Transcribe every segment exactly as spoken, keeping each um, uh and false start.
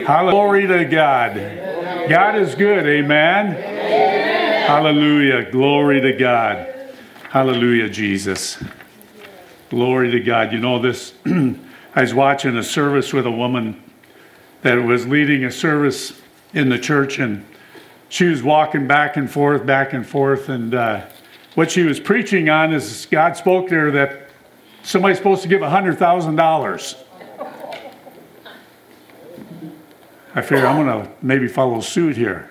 Glory to God. God is good. Amen. Hallelujah. Glory to God. Hallelujah, Jesus. Glory to God. You know this, I was watching a service with a woman that was leading a service in the church, and she was walking back and forth, back and forth, and uh, what she was preaching on is God spoke to her that somebody's supposed to give one hundred thousand dollars. I figure I'm going to maybe follow suit here.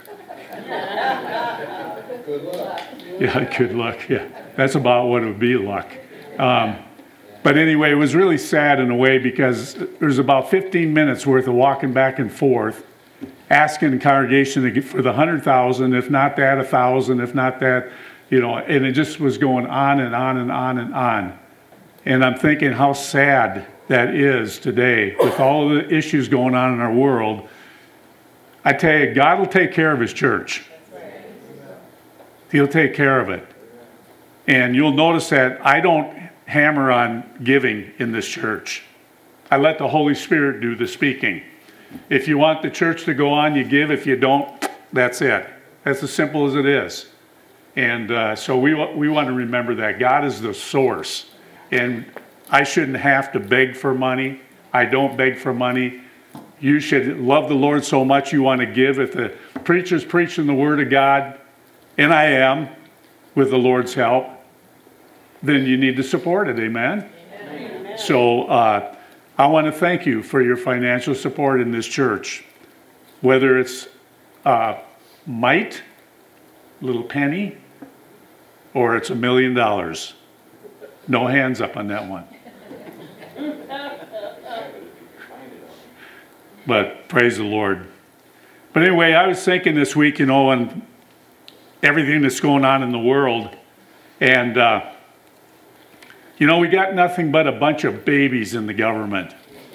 Good luck. Yeah, good luck. Yeah, that's about what it would be, luck. Um, but anyway, it was really sad in a way because there's about fifteen minutes worth of walking back and forth, asking the congregation to get for the one hundred thousand, if not that, one thousand, if not that, you know, and it just was going on and on and on and on. And I'm thinking how sad that is today with all the issues going on in our world. I tell you, God will take care of his church. He'll take care of it. And you'll notice that I don't hammer on giving in this church. I let the Holy Spirit do the speaking. If you want the church to go on, you give. If you don't, that's it. That's as simple as it is. And uh, so we, we want to remember that. God is the source. And I shouldn't have to beg for money. I don't beg for money. You should love the Lord so much you want to give. If the preacher's preaching the Word of God, and I am, with the Lord's help, then you need to support it. Amen? Amen. So uh, I want to thank you for your financial support in this church. Whether it's uh, mite, little penny, or it's a million dollars. No hands up on that one. But praise the Lord. But anyway, I was thinking this week, you know, and everything that's going on in the world. And, uh, you know, we got nothing but a bunch of babies in the government.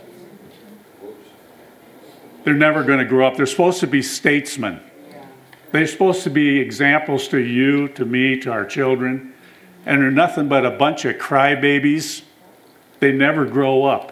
They're never going to grow up. They're supposed to be statesmen. They're supposed to be examples to you, to me, to our children. And they're nothing but a bunch of crybabies. They never grow up.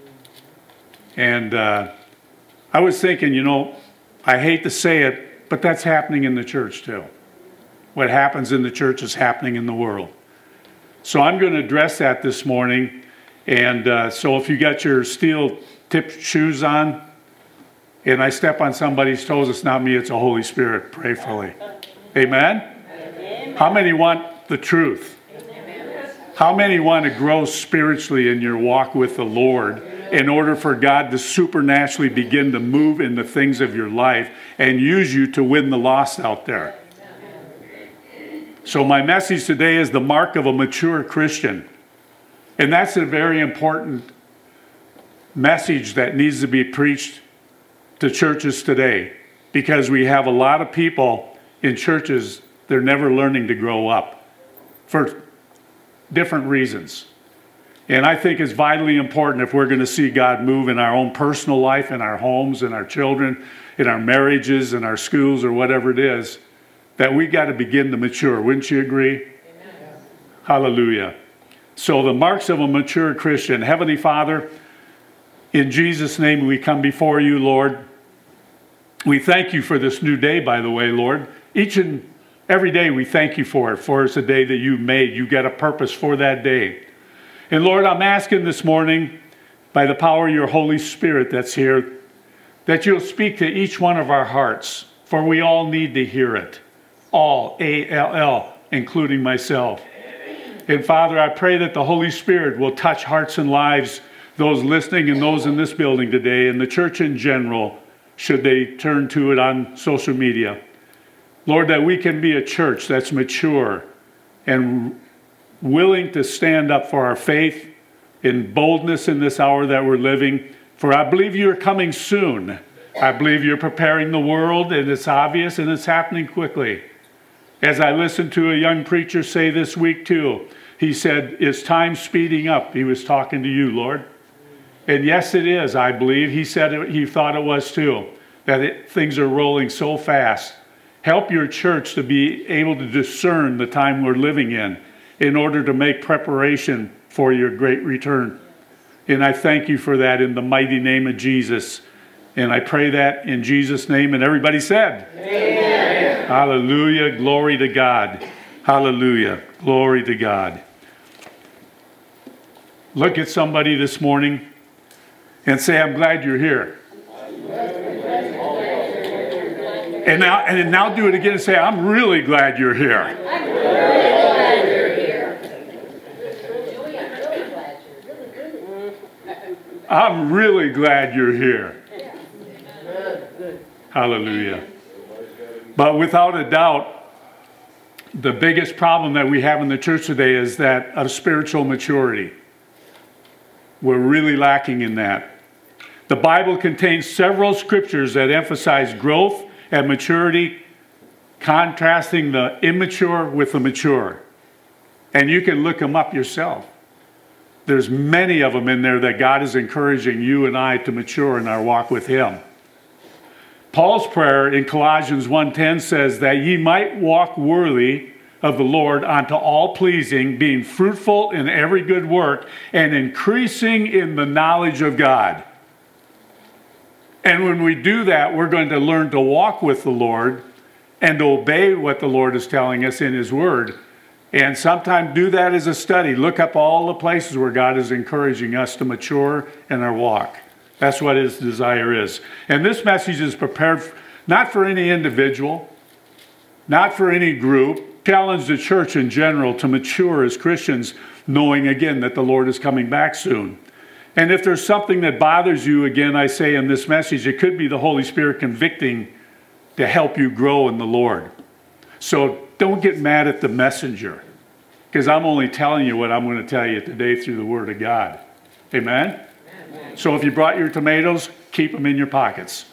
And uh, I was thinking, you know, I hate to say it, but that's happening in the church too. What happens in the church is happening in the world. So I'm going to address that this morning. And uh, so if you got your steel-tipped shoes on, and I step on somebody's toes, it's not me, it's the Holy Spirit, prayerfully. Amen? Amen? How many want the truth? Amen. How many want to grow spiritually in your walk with the Lord in order for God to supernaturally begin to move in the things of your life and use you to win the lost out there? So my message today is the mark of a mature Christian. And that's a very important message that needs to be preached to churches today, because we have a lot of people in churches, they're never learning to grow up for different reasons. And I think it's vitally important if we're going to see God move in our own personal life, in our homes, in our children, in our marriages, in our schools, or whatever it is, that we got to begin to mature. Wouldn't you agree? Amen. Hallelujah. So the marks of a mature Christian. Heavenly Father, in Jesus' name we come before you, Lord. We thank you for this new day, by the way, Lord. Each and every day we thank you for it, for it's a day that you made. You got a purpose for that day. And Lord, I'm asking this morning, by the power of your Holy Spirit that's here, that you'll speak to each one of our hearts, for we all need to hear it. All, A L L, including myself. And Father, I pray that the Holy Spirit will touch hearts and lives, those listening and those in this building today, and the church in general, should they turn to it on social media. Lord, that we can be a church that's mature and willing to stand up for our faith in boldness in this hour that we're living. For I believe you're coming soon. I believe you're preparing the world, and it's obvious, and it's happening quickly. As I listened to a young preacher say this week too, he said, is time speeding up? He was talking to you, Lord. And yes, it is, I believe. He said it, he thought it was too, that it, things are rolling so fast. Help your church to be able to discern the time we're living in, in order to make preparation for your great return. And I thank you for that in the mighty name of Jesus. And I pray that in Jesus' name. And everybody said, amen. Hallelujah. Glory to God. Hallelujah. Glory to God. Look at somebody this morning and say, I'm glad you're here. And now, and now do it again and say, I'm really glad you're here. I'm really glad you're here. I'm really glad you're here. Hallelujah. But without a doubt, the biggest problem that we have in the church today is that of spiritual maturity. We're really lacking in that. The Bible contains several scriptures that emphasize growth and maturity, contrasting the immature with the mature. And you can look them up yourself. There's many of them in there that God is encouraging you and I to mature in our walk with Him. Paul's prayer in Colossians one ten says that ye might walk worthy of the Lord unto all pleasing, being fruitful in every good work, and increasing in the knowledge of God. And when we do that, we're going to learn to walk with the Lord and to obey what the Lord is telling us in His Word. And sometimes do that as a study. Look up all the places where God is encouraging us to mature in our walk. That's what His desire is. And this message is prepared not for any individual, not for any group. Challenge the church in general to mature as Christians, knowing again that the Lord is coming back soon. And if there's something that bothers you, again, I say in this message, it could be the Holy Spirit convicting to help you grow in the Lord. So don't get mad at the messenger, because I'm only telling you what I'm going to tell you today through the Word of God. Amen? Amen. So if you brought your tomatoes, keep them in your pockets.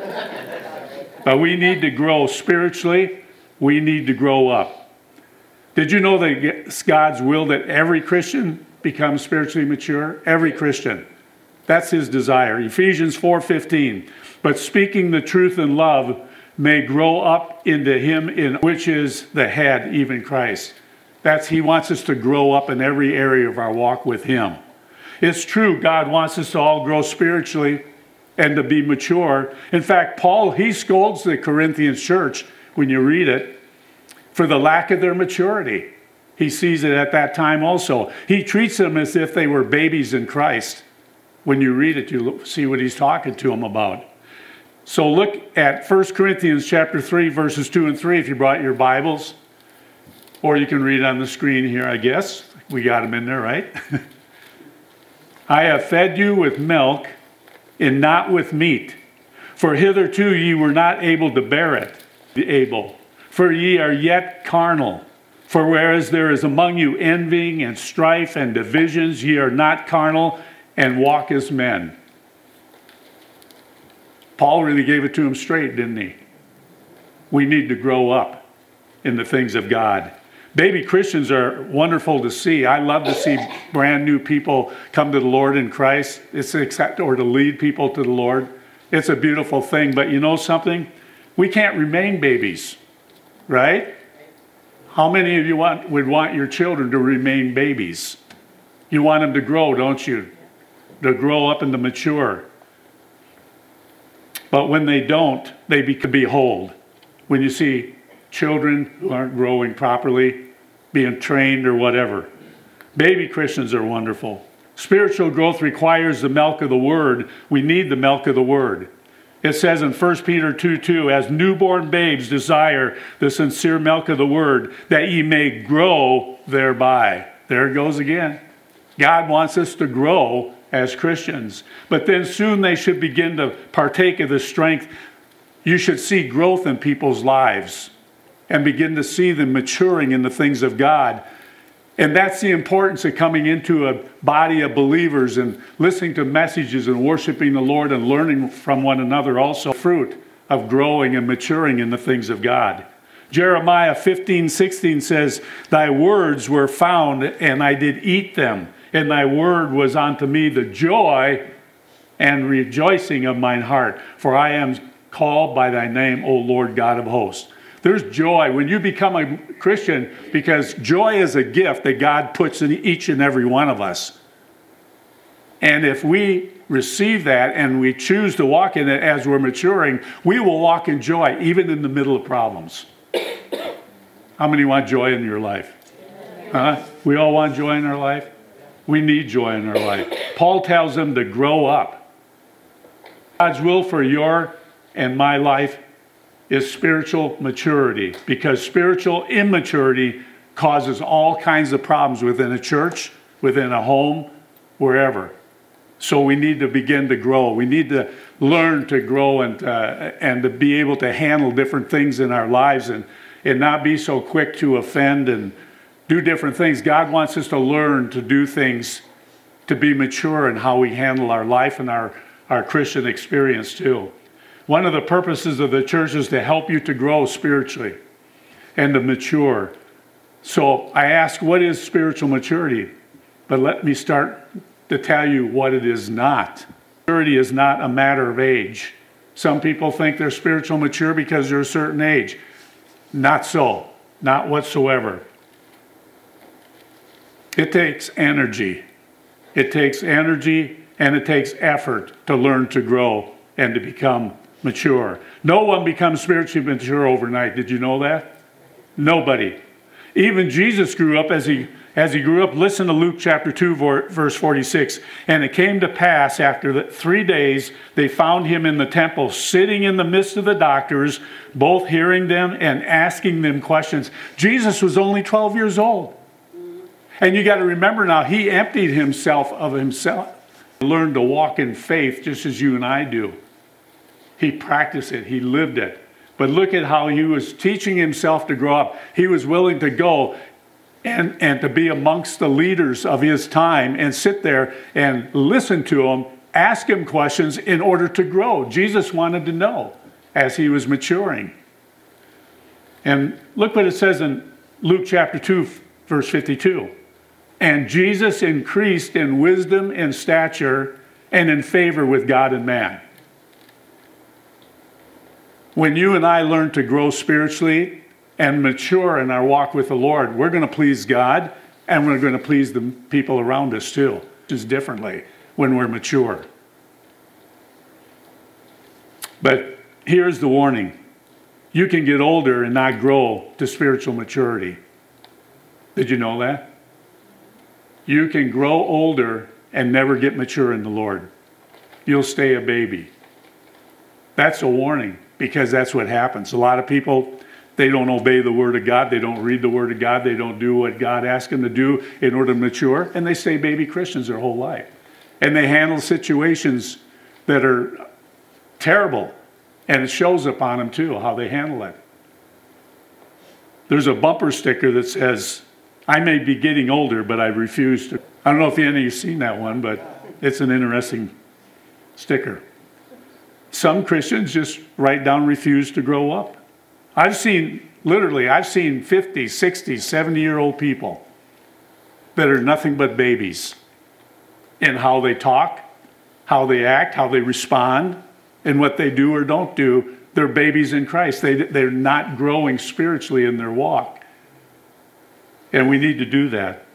But we need to grow spiritually. We need to grow up. Did you know that it's God's will that every Christian become spiritually mature? Every Christian. That's His desire. Ephesians four fifteen. But speaking the truth in love may grow up into Him in which is the head, even Christ. That's He wants us to grow up in every area of our walk with Him. It's true, God wants us to all grow spiritually and to be mature. In fact, Paul, he scolds the Corinthian church when you read it for the lack of their maturity. He sees it at that time also. He treats them as if they were babies in Christ. When you read it, you see what he's talking to them about. So look at First Corinthians chapter three, verses two and three, if you brought your Bibles. Or you can read it on the screen here, I guess. We got them in there, right? I have fed you with milk and not with meat. For hitherto ye were not able to bear it. Able. For ye are yet carnal. For whereas there is among you envying and strife and divisions, ye are not carnal and walk as men. Paul really gave it to him straight, didn't he? We need to grow up in the things of God. Baby Christians are wonderful to see. I love to see brand new people come to the Lord in Christ. It's accept or to lead people to the Lord. It's a beautiful thing. But you know something? We can't remain babies, right? How many of you want would want your children to remain babies? You want them to grow, don't you? To grow up and to mature. But when they don't, they behold. When you see children who aren't growing properly, being trained or whatever. Baby Christians are wonderful. Spiritual growth requires the milk of the Word. We need the milk of the Word. It says in First Peter two two, as newborn babes desire the sincere milk of the Word, that ye may grow thereby. There it goes again. God wants us to grow as Christians. But then soon they should begin to partake of the strength. You should see growth in people's lives and begin to see them maturing in the things of God. And that's the importance of coming into a body of believers and listening to messages and worshiping the Lord and learning from one another. Also, fruit of growing and maturing in the things of God. Jeremiah fifteen sixteen says, thy words were found, and I did eat them. And thy word was unto me the joy and rejoicing of mine heart. For I am called by thy name, O Lord God of hosts. There's joy when you become a Christian, because joy is a gift that God puts in each and every one of us. And if we receive that and we choose to walk in it as we're maturing, we will walk in joy even in the middle of problems. How many want joy in your life? Huh? We all want joy in our life? We need joy in our life. Paul tells them to grow up. God's will for your and my life is spiritual maturity, because spiritual immaturity causes all kinds of problems within a church, within a home, wherever. So we need to begin to grow. We need to learn to grow and uh, and to be able to handle different things in our lives and, and not be so quick to offend and do different things. God wants us to learn to do things, to be mature in how we handle our life and our, our Christian experience too. One of the purposes of the church is to help you to grow spiritually and to mature. So I ask, what is spiritual maturity? But let me start to tell you what it is not. Maturity is not a matter of age. Some people think they're spiritual mature because they're a certain age. Not so. Not whatsoever. It takes energy. It takes energy and it takes effort to learn to grow and to become mature. No one becomes spiritually mature overnight. Did you know that? Nobody. Even Jesus grew up as he as he grew up. Listen to Luke chapter two, verse forty-six. And it came to pass after the three days, they found him in the temple, sitting in the midst of the doctors, both hearing them and asking them questions. Jesus was only twelve years old. And you got to remember now, he emptied himself of himself. He learned to walk in faith just as you and I do. He practiced it. He lived it. But look at how he was teaching himself to grow up. He was willing to go and, and to be amongst the leaders of his time and sit there and listen to them, ask him questions in order to grow. Jesus wanted to know as he was maturing. And look what it says in Luke chapter two, verse fifty-two. And Jesus increased in wisdom and stature and in favor with God and man. When you and I learn to grow spiritually and mature in our walk with the Lord, we're going to please God and we're going to please the people around us too, just differently when we're mature. But here's the warning. You can get older and not grow to spiritual maturity. Did you know that? You can grow older and never get mature in the Lord. You'll stay a baby. That's a warning, because that's what happens. A lot of people, they don't obey the Word of God. They don't read the Word of God. They don't do what God asks them to do in order to mature. And they stay baby Christians their whole life. And they handle situations that are terrible. And it shows up on them too, how they handle it. There's a bumper sticker that says, I may be getting older, but I refuse to. I don't know if any of you have seen that one, but it's an interesting sticker. Some Christians just write down refuse to grow up. I've seen, literally, I've seen fifty, sixty, seventy-year-old people that are nothing but babies in how they talk, how they act, how they respond, and what they do or don't do. They're babies in Christ. They, they're not growing spiritually in their walk. And we need to do that.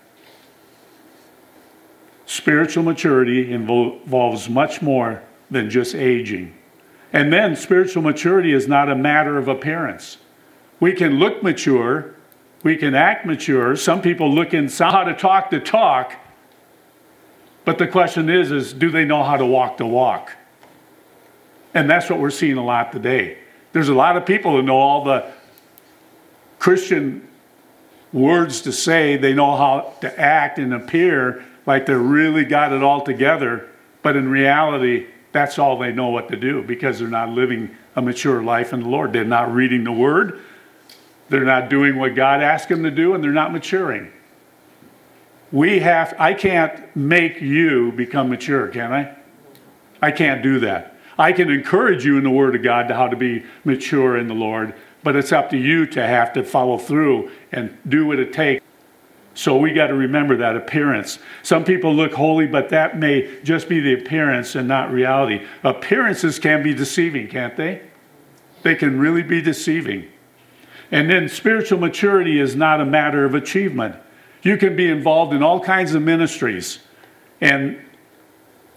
Spiritual maturity involves much more than just aging. And then spiritual maturity is not a matter of appearance. We can look mature. We can act mature. Some people look and know how to talk the talk. But the question is, is do they know how to walk the walk? And that's what we're seeing a lot today. There's a lot of people who know all the Christian words to say. They know how to act and appear like they really got it all together. But in reality, that's all they know what to do, because they're not living a mature life in the Lord. They're not reading the Word. They're not doing what God asked them to do, and they're not maturing. We have, I can't make you become mature, can I? I can't do that. I can encourage you in the Word of God to how to be mature in the Lord, but it's up to you to have to follow through and do what it takes. So we got to remember that appearance. Some people look holy, but that may just be the appearance and not reality. Appearances can be deceiving, can't they? They can really be deceiving. And then spiritual maturity is not a matter of achievement. You can be involved in all kinds of ministries, and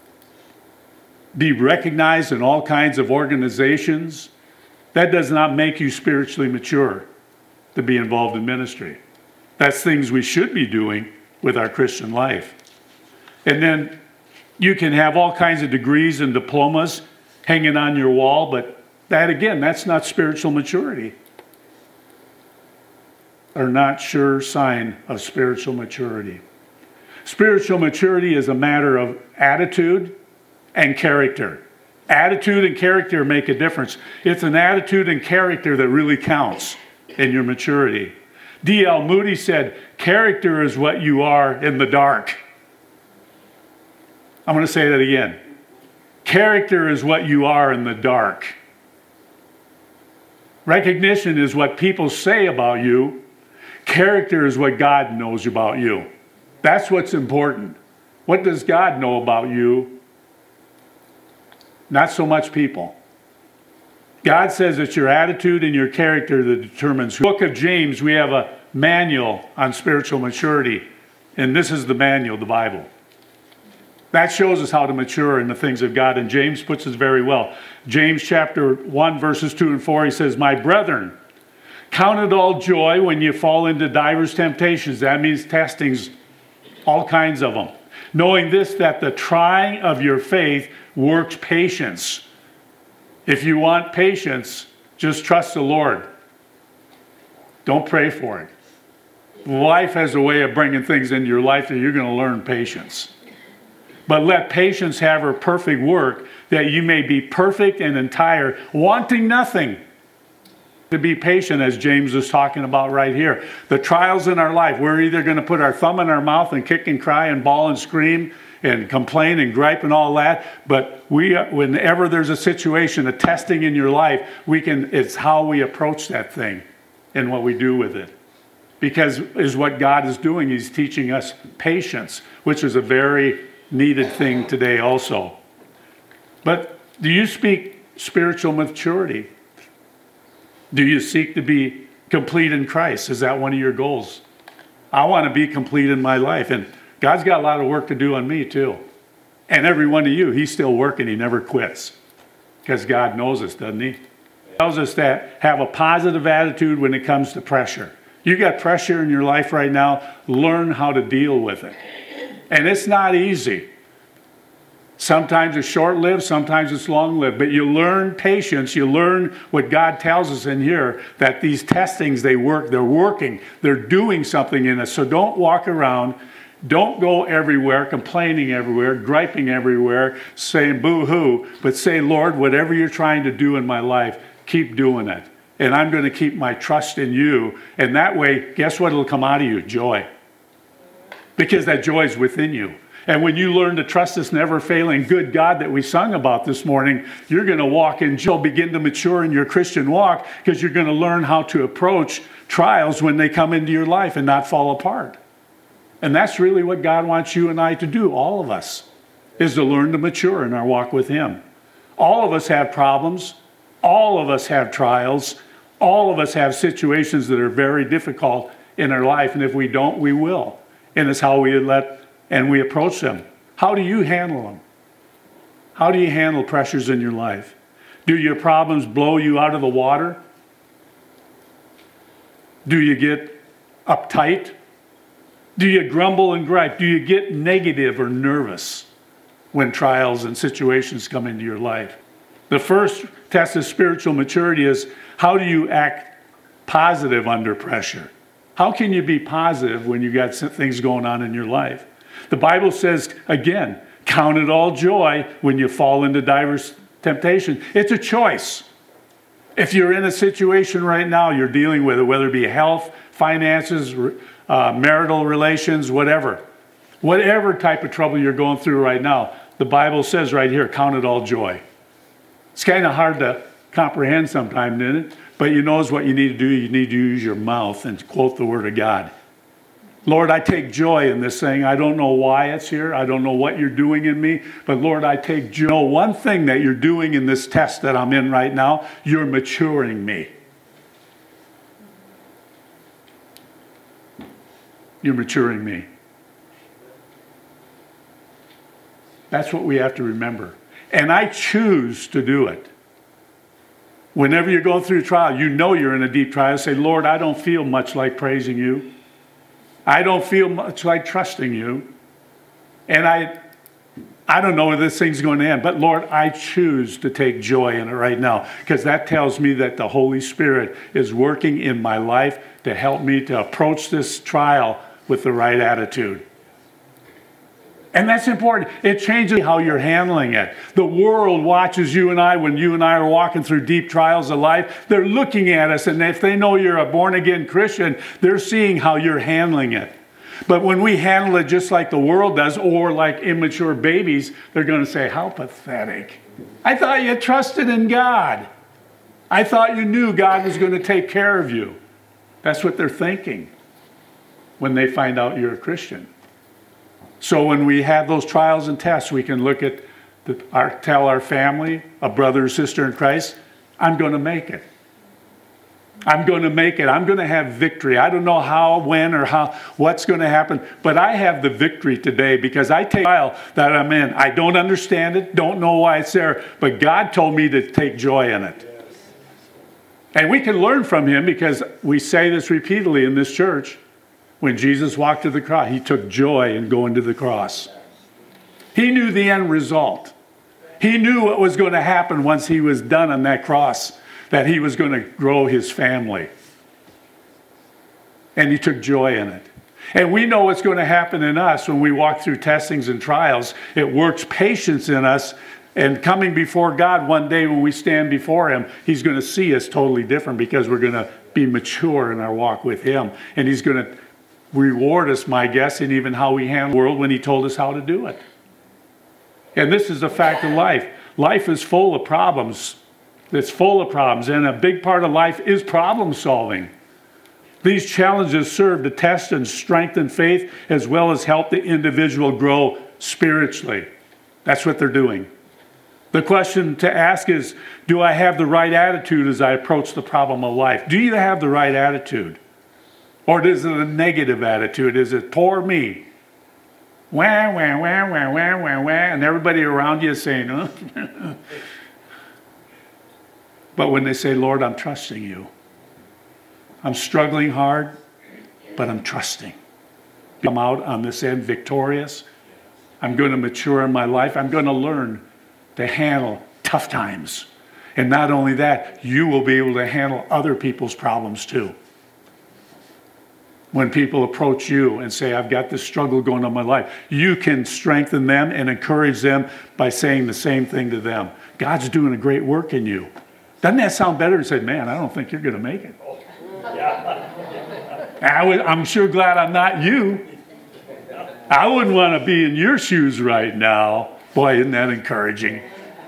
be recognized in all kinds of organizations, that does not make you spiritually mature to be involved in ministry. That's things we should be doing with our Christian life. And then you can have all kinds of degrees and diplomas hanging on your wall, but that again, that's not spiritual maturity. Or not sure sign of spiritual maturity. Spiritual maturity is a matter of attitude and character. Attitude and character make a difference. It's an attitude and character that really counts in your maturity. D L Moody said, character is what you are in the dark. I'm going to say that again. Character is what you are in the dark. Recognition is what people say about you. Character is what God knows about you. That's what's important. What does God know about you? Not so much people. God says it's your attitude and your character that determines. In the book of James, we have a manual on spiritual maturity. And this is the manual, the Bible. That shows us how to mature in the things of God. And James puts it very well. James chapter one, verses two and four, he says, my brethren, count it all joy when you fall into divers temptations. That means testings, all kinds of them. Knowing this, that the trying of your faith works patience. If you want patience, just trust the Lord. Don't pray for it. Life has a way of bringing things into your life that you're going to learn patience. But let patience have her perfect work, that you may be perfect and entire, wanting nothing. To be patient, as James is talking about right here. The trials in our life, we're either going to put our thumb in our mouth and kick and cry and bawl and scream and complain and gripe and all that. But we, whenever there's a situation, a testing in your life, we can. It's how we approach that thing and what we do with it. Because is what God is doing. He's teaching us patience, which is a very needed thing today also. But do you speak spiritual maturity? Do you seek to be complete in Christ? Is that one of your goals? I want to be complete in my life. And God's got a lot of work to do on me too. And every one of you, he's still working. He never quits. Because God knows us, doesn't he? He tells us that have a positive attitude when it comes to pressure. You got pressure in your life right now. Learn how to deal with it. And it's not easy. Sometimes it's short-lived, sometimes it's long-lived. But you learn patience. You learn what God tells us in here, that these testings, they work. They're working. They're doing something in us. So don't walk around. Don't go everywhere, complaining everywhere, griping everywhere, saying boo-hoo. But say, Lord, whatever you're trying to do in my life, keep doing it. And I'm going to keep my trust in you. And that way, guess what will come out of you? Joy. Because that joy is within you. And when you learn to trust this never-failing good God that we sung about this morning, you're going to walk in joy, begin to mature in your Christian walk, because you're going to learn how to approach trials when they come into your life and not fall apart. And that's really what God wants you and I to do, all of us, is to learn to mature in our walk with him. All of us have problems. All of us have trials. All of us have situations that are very difficult in our life. And if we don't, we will. And it's how we let and we approach them. How do you handle them? How do you handle pressures in your life? Do your problems blow you out of the water? Do you get uptight? Do you grumble and gripe? Do you get negative or nervous when trials and situations come into your life? The first test of spiritual maturity is, how do you act positive under pressure? How can you be positive when you've got things going on in your life? The Bible says, again, count it all joy when you fall into diverse temptation. It's a choice. If you're in a situation right now, you're dealing with it, whether it be health, finances, uh, marital relations, whatever. Whatever type of trouble you're going through right now, the Bible says right here, count it all joy. It's kind of hard to comprehend sometimes, isn't it? But you know what you need to do? You need to use your mouth and quote the Word of God. Lord, I take joy in this thing. I don't know why it's here. I don't know what you're doing in me. But Lord, I take joy. No, one thing that you're doing in this test that I'm in right now, you're maturing me. You're maturing me. That's what we have to remember. And I choose to do it. Whenever you're going through a trial, you know you're in a deep trial. Say, Lord, I don't feel much like praising you. I don't feel much like trusting you. And I I don't know where this thing's going to end. But Lord, I choose to take joy in it right now. Because that tells me that the Holy Spirit is working in my life to help me to approach this trial with the right attitude. And that's important. It changes how you're handling it. The world watches you and I when you and I are walking through deep trials of life. They're looking at us, and if they know you're a born-again Christian, they're seeing how you're handling it. But when we handle it just like the world does, or like immature babies, they're going to say, how pathetic. I thought you trusted in God. I thought you knew God was going to take care of you. That's what they're thinking when they find out you're a Christian. So when we have those trials and tests, we can look at, the, our, tell our family, a brother or sister in Christ, I'm going to make it. I'm going to make it. I'm going to have victory. I don't know how, when, or how, what's going to happen, but I have the victory today because I take the trial that I'm in. I don't understand it, don't know why it's there, but God told me to take joy in it. And we can learn from him because we say this repeatedly in this church. When Jesus walked to the cross, he took joy in going to the cross. He knew the end result. He knew what was going to happen once he was done on that cross, that he was going to grow his family. And he took joy in it. And we know what's going to happen in us when we walk through testings and trials. It works patience in us. And coming before God one day when we stand before him, he's going to see us totally different because we're going to be mature in our walk with him. And he's going to reward us, my guess, in even how we handle the world when he told us how to do it. And this is a fact of life. Life is full of problems. It's full of problems. And a big part of life is problem solving. These challenges serve to test and strengthen faith as well as help the individual grow spiritually. That's what they're doing. The question to ask is, do I have the right attitude as I approach the problem of life? Do you have the right attitude? Or is it a negative attitude? Is it poor me? Wah, wah, wah, wah, wah, wah, wah, and everybody around you is saying, oh. But when they say, Lord, I'm trusting you. I'm struggling hard, but I'm trusting. I'm out on this end victorious. I'm going to mature in my life. I'm going to learn to handle tough times. And not only that, you will be able to handle other people's problems too. When people approach you and say, I've got this struggle going on in my life, you can strengthen them and encourage them by saying the same thing to them. God's doing a great work in you. Doesn't that sound better than say, man, I don't think you're going to make it? I was, I'm sure glad I'm not you. I wouldn't want to be in your shoes right now. Boy, isn't that encouraging?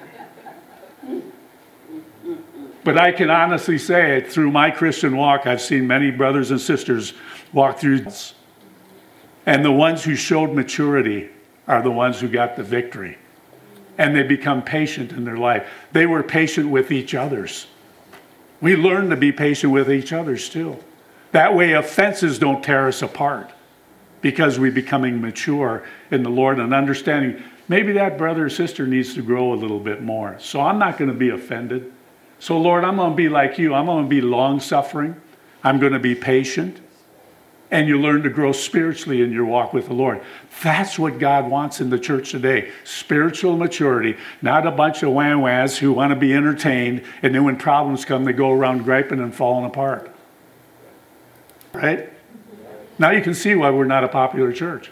But I can honestly say it, through my Christian walk, I've seen many brothers and sisters walk through this. And the ones who showed maturity are the ones who got the victory. And they become patient in their life. They were patient with each other's. We learn to be patient with each other's too. That way offenses don't tear us apart because we're becoming mature in the Lord and understanding maybe that brother or sister needs to grow a little bit more. So I'm not going to be offended. So Lord, I'm going to be like you. I'm going to be long-suffering. I'm going to be patient. And you learn to grow spiritually in your walk with the Lord. That's what God wants in the church today. Spiritual maturity, not a bunch of wah-wahs who want to be entertained, and then when problems come, they go around griping and falling apart. Right? Now you can see why we're not a popular church.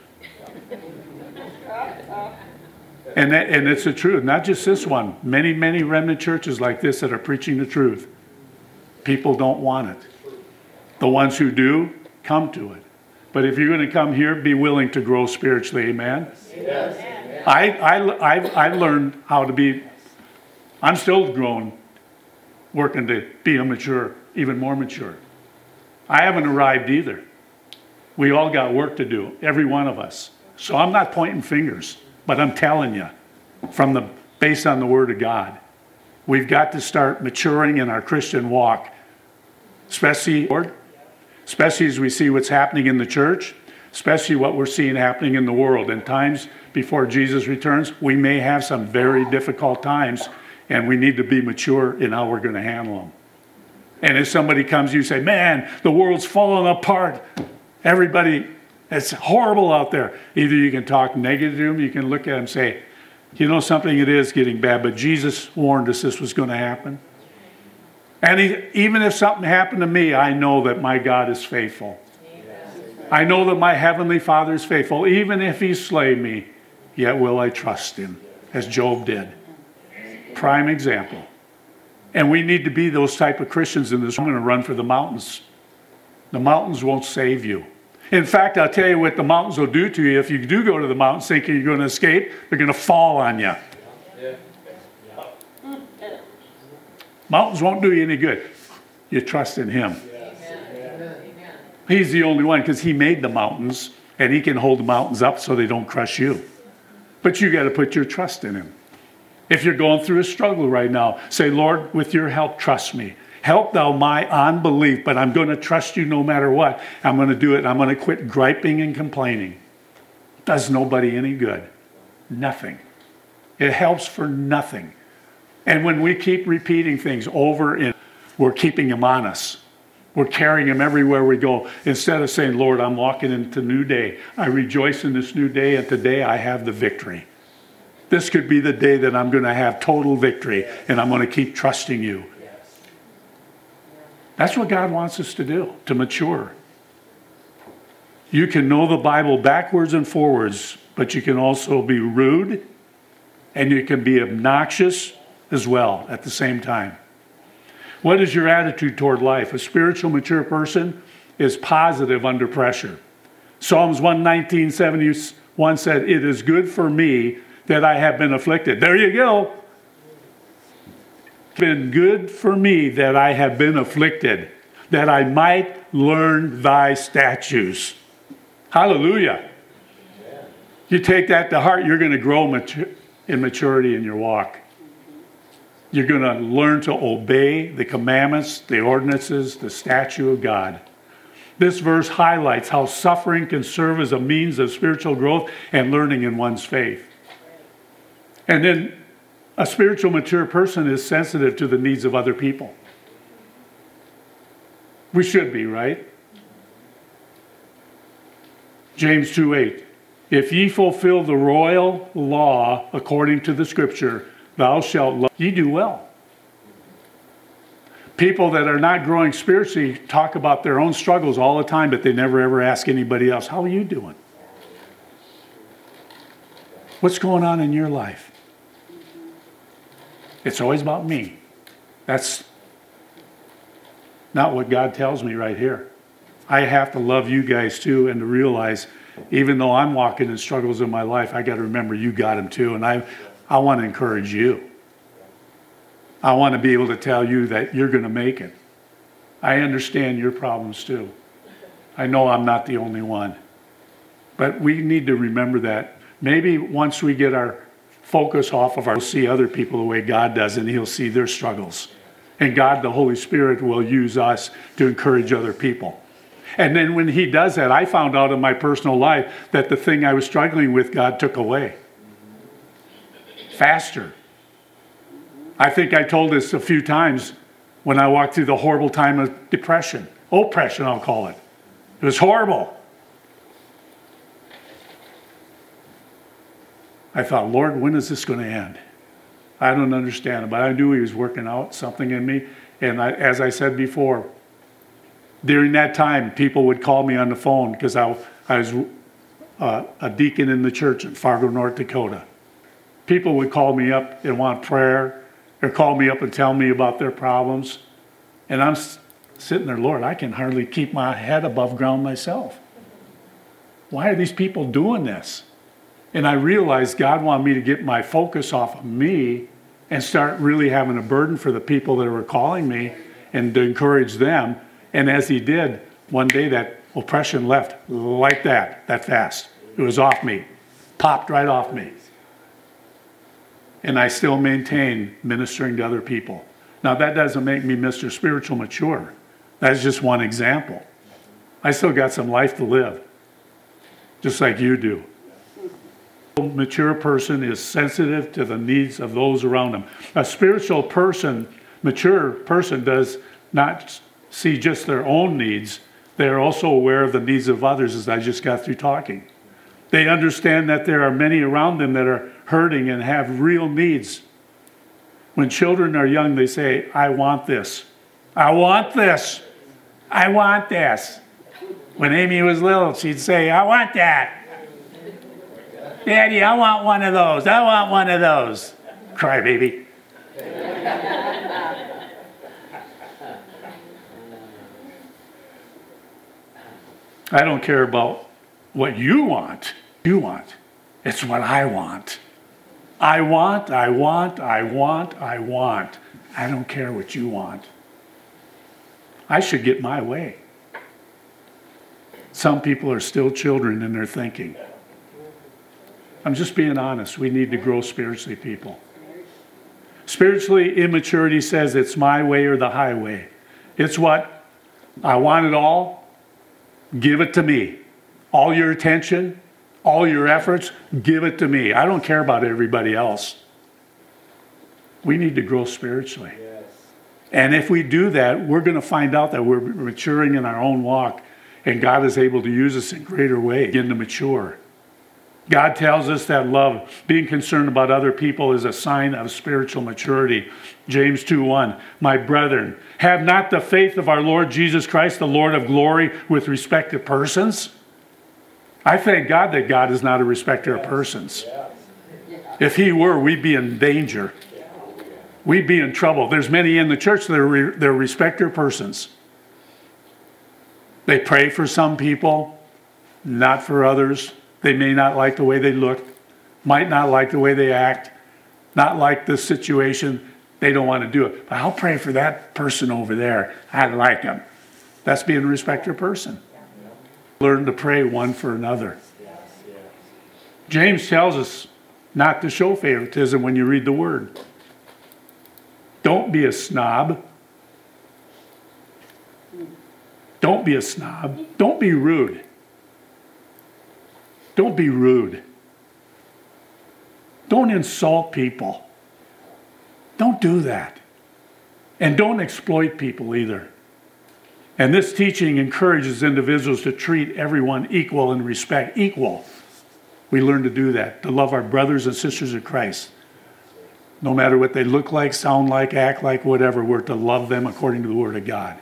And, that, and it's the truth, not just this one. Many, many remnant churches like this that are preaching the truth. People don't want it. The ones who do, come to it. But if you're going to come here, be willing to grow spiritually. Amen? Yes. I, I, I, I learned how to be, I'm still growing, working to be a mature, even more mature. I haven't arrived either. We all got work to do, every one of us. So I'm not pointing fingers, but I'm telling you, from the based on the Word of God, we've got to start maturing in our Christian walk, especially, Lord, especially as we see what's happening in the church, especially what we're seeing happening in the world. And times before Jesus returns, we may have some very difficult times, and we need to be mature in how we're going to handle them. And if somebody comes to you and say, man, the world's falling apart. Everybody, it's horrible out there. Either you can talk negative to them, you can look at them and say, you know something, it is getting bad, but Jesus warned us this was going to happen. And he, even if something happened to me, I know that my God is faithful. I know that my Heavenly Father is faithful. Even if he slay me, yet will I trust him, as Job did. Prime example. And we need to be those type of Christians in this. I'm going to run for the mountains. The mountains won't save you. In fact, I'll tell you what the mountains will do to you. If you do go to the mountains thinking you're going to escape, they're going to fall on you. Mountains won't do you any good. You trust in him. He's the only one, because he made the mountains, and he can hold the mountains up so they don't crush you. But you got to put your trust in him. If you're going through a struggle right now, say, Lord, with your help, trust me. Help thou my unbelief, but I'm going to trust you no matter what. I'm going to do it. I'm going to quit griping and complaining. Does nobody any good. Nothing. It helps for nothing. And when we keep repeating things over and we're keeping them on us. We're carrying them everywhere we go. Instead of saying, Lord, I'm walking into a new day. I rejoice in this new day, and today I have the victory. This could be the day that I'm going to have total victory, and I'm going to keep trusting you. That's what God wants us to do, to mature. You can know the Bible backwards and forwards, but you can also be rude, and you can be obnoxious as well at the same time. What is your attitude toward life? A spiritual mature person is positive under pressure. Psalms one nineteen, seventy-one said, it is good for me that I have been afflicted. There you go. It's been good for me that I have been afflicted, that I might learn thy statutes. Hallelujah. You take that to heart, you're going to grow mature, in maturity in your walk. You're going to learn to obey the commandments, the ordinances, the statute of God. This verse highlights how suffering can serve as a means of spiritual growth and learning in one's faith. And then a spiritual mature person is sensitive to the needs of other people. We should be, right? James two eight. If ye fulfill the royal law according to the scripture, thou shalt love. Ye do well. People that are not growing spiritually talk about their own struggles all the time, but they never ever ask anybody else, how are you doing? What's going on in your life? It's always about me. That's not what God tells me right here. I have to love you guys too, and to realize, even though I'm walking in struggles in my life, I got to remember you got them too, and I I want to encourage you. I want to be able to tell you that you're going to make it. I understand your problems too. I know I'm not the only one. But we need to remember that. Maybe once we get our focus off of our, we'll see other people the way God does, and he'll see their struggles. And God, the Holy Spirit, will use us to encourage other people. And then when he does that, I found out in my personal life that the thing I was struggling with, God took away. Faster. I think I told this a few times when I walked through the horrible time of depression. Oppression, I'll call it. It was horrible. I thought, Lord, when is this going to end? I don't understand it, but I knew he was working out something in me. And I, as I said before, during that time, people would call me on the phone because I, I was uh, a deacon in the church in Fargo, North Dakota. People would call me up and want prayer, or call me up and tell me about their problems. And I'm s- sitting there, Lord, I can hardly keep my head above ground myself. Why are these people doing this? And I realized God wanted me to get my focus off of me and start really having a burden for the people that were calling me and to encourage them. And as he did, one day that oppression left like that, that fast. It was off me, popped right off me. And I still maintain ministering to other people. Now that doesn't make me Mister Spiritual Mature. That's just one example. I still got some life to live, just like you do. Mature person is sensitive to the needs of those around them. A spiritual person, mature person, does not see just their own needs. They are also aware of the needs of others, as I just got through talking. They understand that there are many around them that are hurting and have real needs. When children are young, they say, I want this. I want this. I want this. When Amy was little, she'd say, I want that. Daddy, I want one of those. I want one of those. Cry, baby. I don't care about what you want. You want. It's what I want. I want, I want, I want, I want. I don't care what you want. I should get my way. Some people are still children in their thinking. I'm just being honest. We need to grow spiritually, people. Spiritually, immaturity says it's my way or the highway. It's what? I want it all. Give it to me. All your attention, all your efforts, give it to me. I don't care about everybody else. We need to grow spiritually. Yes. And if we do that, we're going to find out that we're maturing in our own walk, and God is able to use us in greater ways, begin to mature. God tells us that love, being concerned about other people, is a sign of spiritual maturity. James two one, my brethren, have not the faith of our Lord Jesus Christ, the Lord of glory, with respect to persons. I thank God that God is not a respecter of persons. If he were, we'd be in danger. We'd be in trouble. There's many in the church that are they're respecter of persons. They pray for some people, not for others. They may not like the way they look, might not like the way they act, not like the situation. They don't want to do it. But I'll pray for that person over there. I like him. That's being a respecter person. Learn to pray one for another. James tells us not to show favoritism when you read the word. Don't be a snob. Don't be a snob. Don't be rude. Don't be rude. Don't insult people. Don't do that. And don't exploit people either. And this teaching encourages individuals to treat everyone equal in respect. Equal. We learn to do that, to love our brothers and sisters in Christ. No matter what they look like, sound like, act like, whatever, we're to love them according to the Word of God.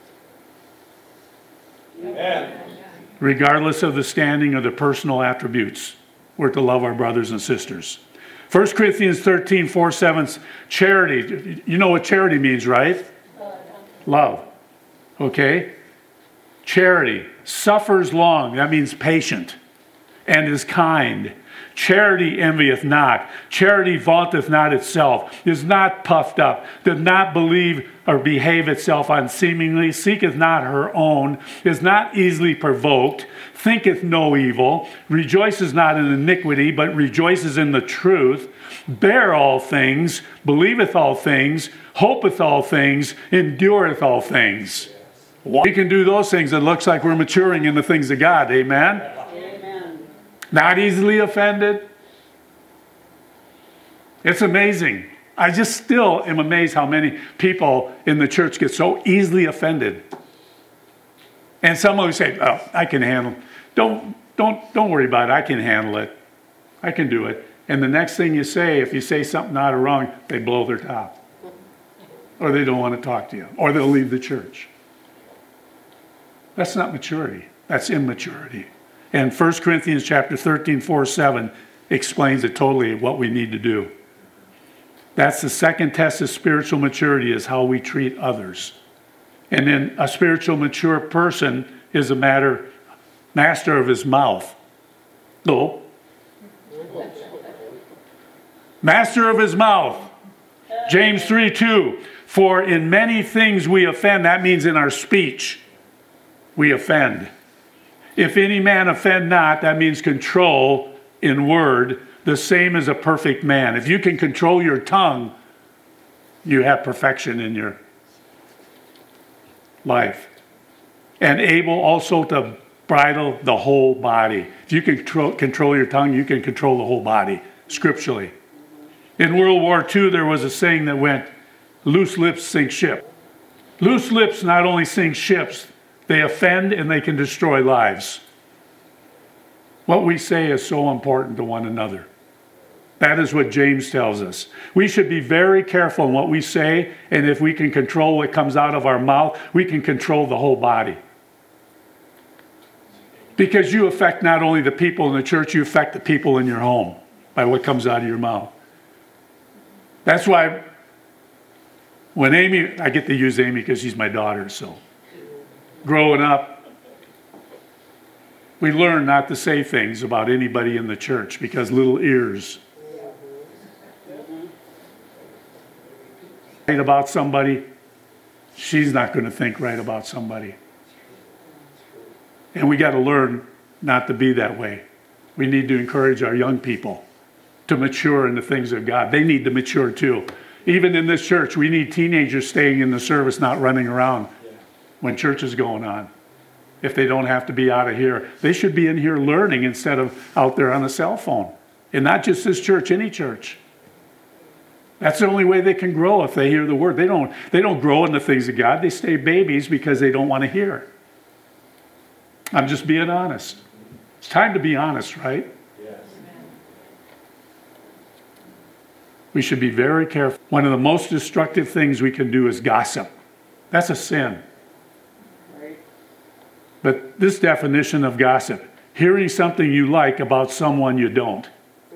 Amen. Regardless of the standing or the personal attributes, we're to love our brothers and sisters. First Corinthians thirteen, four, seven, charity. You know what charity means, right? Love. Okay? Charity. Suffers long. That means patient. And is kind. Charity envieth not. Charity vaunteth not itself, is not puffed up, doth not believe or behave itself unseemingly, seeketh not her own, is not easily provoked, thinketh no evil, rejoices not in iniquity, but rejoices in the truth, bear all things, believeth all things, hopeth all things, endureth all things. We can do those things. It looks like we're maturing in the things of God. Amen? Not easily offended. It's amazing. I just still am amazed how many people in the church get so easily offended. And some will say, "Oh, I can handle it. Don't, don't, don't worry about it. I can handle it. I can do it." And the next thing you say, if you say something out of wrong, they blow their top. Or they don't want to talk to you. Or they'll leave the church. That's not maturity. That's immaturity. And First Corinthians chapter thirteen, four, seven explains it totally what we need to do. That's the second test of spiritual maturity, is how we treat others. And then a spiritual mature person is a matter, master of his mouth. No. Master of his mouth. James three, two. For in many things we offend. That means in our speech we offend. If any man offend not, that means control in word, the same as a perfect man. If you can control your tongue, you have perfection in your life. And able also to bridle the whole body. If you can control, control your tongue, you can control the whole body, scripturally. In World War Two, there was a saying that went, loose lips sink ship. Loose lips not only sink ships, they offend and they can destroy lives. What we say is so important to one another. That is what James tells us. We should be very careful in what we say, and if we can control what comes out of our mouth, we can control the whole body. Because you affect not only the people in the church, you affect the people in your home by what comes out of your mouth. That's why when Amy, I get to use Amy because she's my daughter, so growing up, we learn not to say things about anybody in the church because little ears. Right about somebody, she's not going to think right about somebody. And we got to learn not to be that way. We need to encourage our young people to mature in the things of God. They need to mature too. Even in this church, we need teenagers staying in the service, not running around when church is going on. If they don't have to be out of here, they should be in here learning instead of out there on a cell phone. And not just this church, any church. That's the only way they can grow if they hear the word. They don't, they don't grow in the things of God. They stay babies because they don't want to hear. I'm just being honest. It's time to be honest, right? Yes. We should be very careful. One of the most destructive things we can do is gossip. That's a sin. Right. But this definition of gossip, hearing something you like about someone you don't.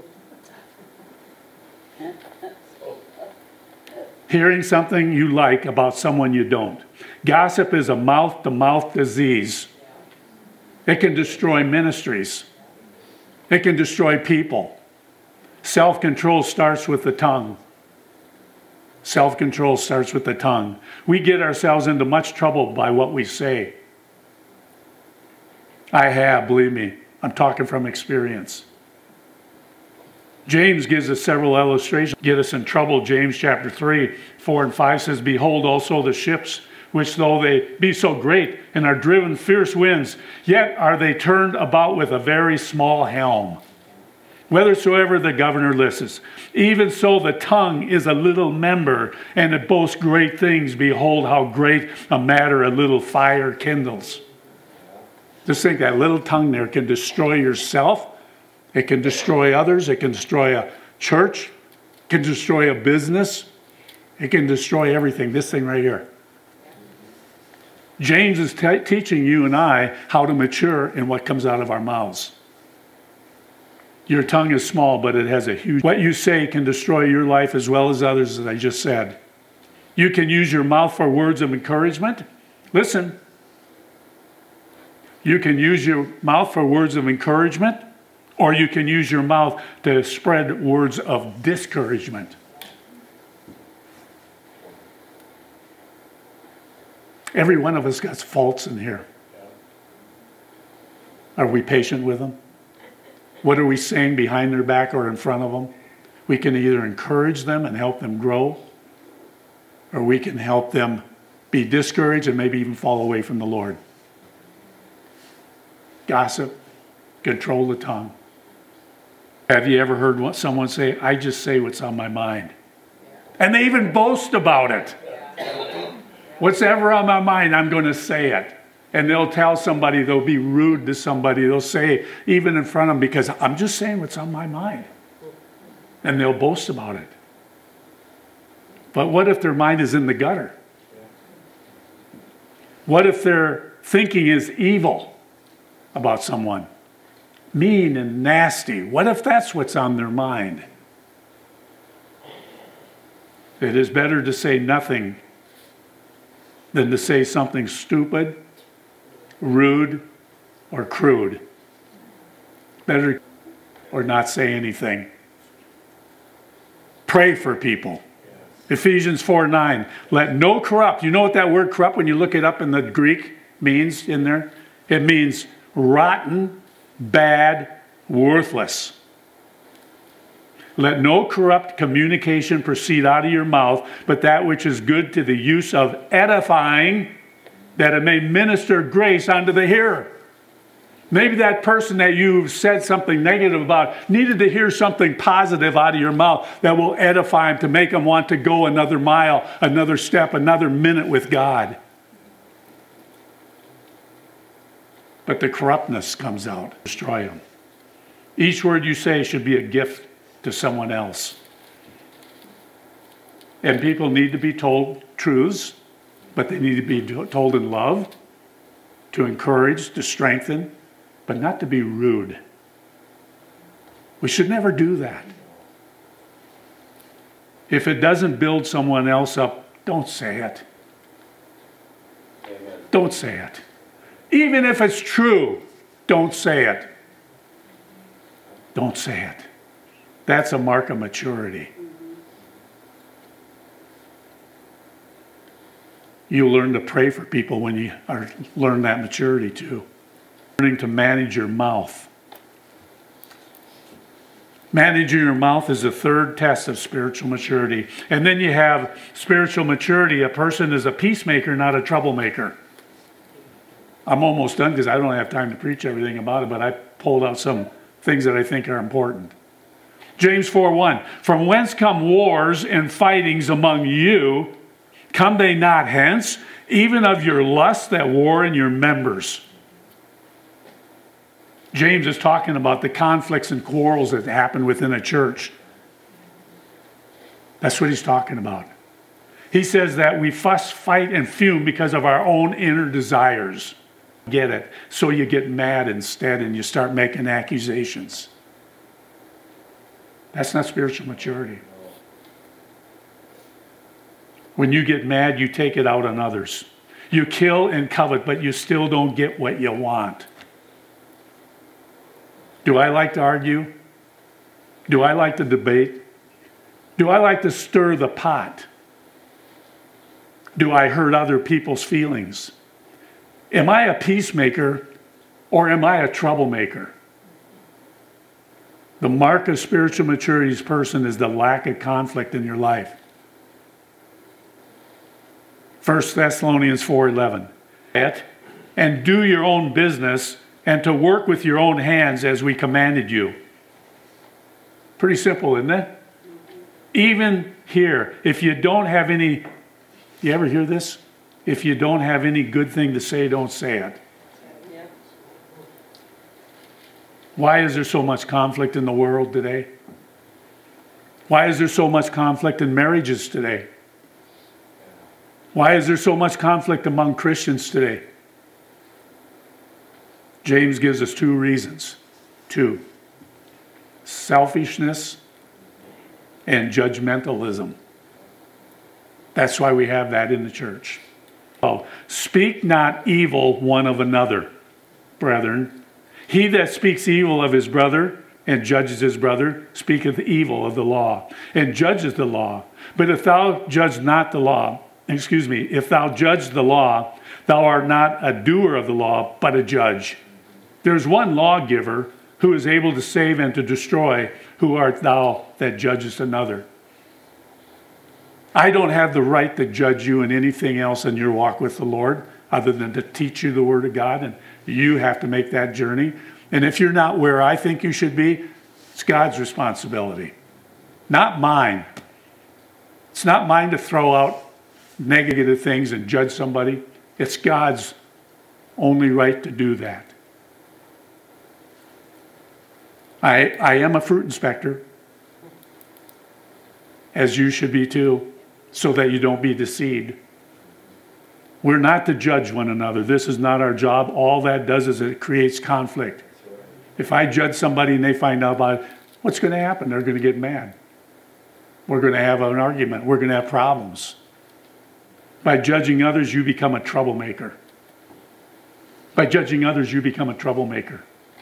Hearing something you like about someone you don't. Gossip is a mouth-to-mouth disease. It can destroy ministries. It can destroy people. Self-control starts with the tongue. Self-control starts with the tongue. We get ourselves into much trouble by what we say. I have, believe me. I'm talking from experience. James gives us several illustrations, get us in trouble. James chapter three, four and five says, behold also the ships, which though they be so great and are driven fierce winds, yet are they turned about with a very small helm, whithersoever the governor listeth. Even so the tongue is a little member, and it boasts great things. Behold how great a matter a little fire kindles. Just think that little tongue there can destroy yourself. It can destroy others. It can destroy a church. It can destroy a business. It can destroy everything. This thing right here. James is t- teaching you and I how to mature in what comes out of our mouths. Your tongue is small, but it has a huge... What you say can destroy your life as well as others, as I just said. You can use your mouth for words of encouragement. Listen. You can use your mouth for words of encouragement, or you can use your mouth to spread words of discouragement. Every one of us got faults in here. Are we patient with them? What are we saying behind their back or in front of them? We can either encourage them and help them grow, or we can help them be discouraged and maybe even fall away from the Lord. Gossip, control the tongue. Have you ever heard someone say, I just say what's on my mind? And they even boast about it. What's ever on my mind, I'm going to say it. And they'll tell somebody, they'll be rude to somebody. They'll say, even in front of them, because I'm just saying what's on my mind. And they'll boast about it. But what if their mind is in the gutter? What if their thinking is evil about someone? Mean and nasty. What if that's what's on their mind? It is better to say nothing than to say something stupid, rude, or crude. Better or not say anything. Pray for people. Ephesians four nine. Let no corrupt, you know what that word corrupt, when you look it up in the Greek, means in there? It means rotten, bad, worthless. Let no corrupt communication proceed out of your mouth, but that which is good to the use of edifying, that it may minister grace unto the hearer. Maybe that person that you said something negative about needed to hear something positive out of your mouth that will edify them, to make them want to go another mile, another step, another minute with God. But the corruptness comes out, destroy them. Each word you say should be a gift to someone else. And people need to be told truths, but they need to be told in love, to encourage, to strengthen, but not to be rude. We should never do that. If it doesn't build someone else up, don't say it. Amen. Don't say it. Even if it's true, don't say it. Don't say it. That's a mark of maturity. You learn to pray for people when you are, learn that maturity too. Learning to manage your mouth. Managing your mouth is the third test of spiritual maturity. And then you have spiritual maturity. A person is a peacemaker, not a troublemaker. I'm almost done because I don't have time to preach everything about it, but I pulled out some things that I think are important. James four one, from whence come wars and fightings among you? Come they not hence, even of your lust that war in your members? James is talking about the conflicts and quarrels that happen within a church. That's what he's talking about. He says that we fuss, fight, and fume because of our own inner desires. Get it? So you get mad instead and you start making accusations. That's not spiritual maturity. When you get mad, you take it out on others. You kill and covet, but you still don't get what you want. Do I like to argue? Do I like to debate? Do I like to stir the pot? Do I hurt other people's feelings? Am I a peacemaker or am I a troublemaker? The mark of spiritual maturity person is the lack of conflict in your life. First Thessalonians four eleven. And do your own business and to work with your own hands as we commanded you. Pretty simple, isn't it? Even here, if you don't have any, you ever hear this? If you don't have any good thing to say, don't say it. Yeah. Why is there so much conflict in the world today? Why is there so much conflict in marriages today? Why is there so much conflict among Christians today? James gives us two reasons. Two. Selfishness and judgmentalism. That's why we have that in the church. Oh, speak not evil one of another, brethren. He that speaks evil of his brother and judges his brother speaketh evil of the law and judges the law. But if thou judge not the law, excuse me, if thou judge the law, thou art not a doer of the law, but a judge. There's one lawgiver who is able to save and to destroy. Who art thou that judgest another? I don't have the right to judge you in anything else in your walk with the Lord other than to teach you the Word of God, and you have to make that journey. And if you're not where I think you should be, it's God's responsibility, not mine. It's not mine to throw out negative things and judge somebody. It's God's only right to do that. I, I am a fruit inspector, as you should be too, so that you don't be deceived. We're not to judge one another. This is not our job. All that does is it creates conflict. If I judge somebody and they find out about it, what's going to happen? They're going to get mad. We're going to have an argument. We're going to have problems. By judging others, you become a troublemaker. By judging others, you become a troublemaker.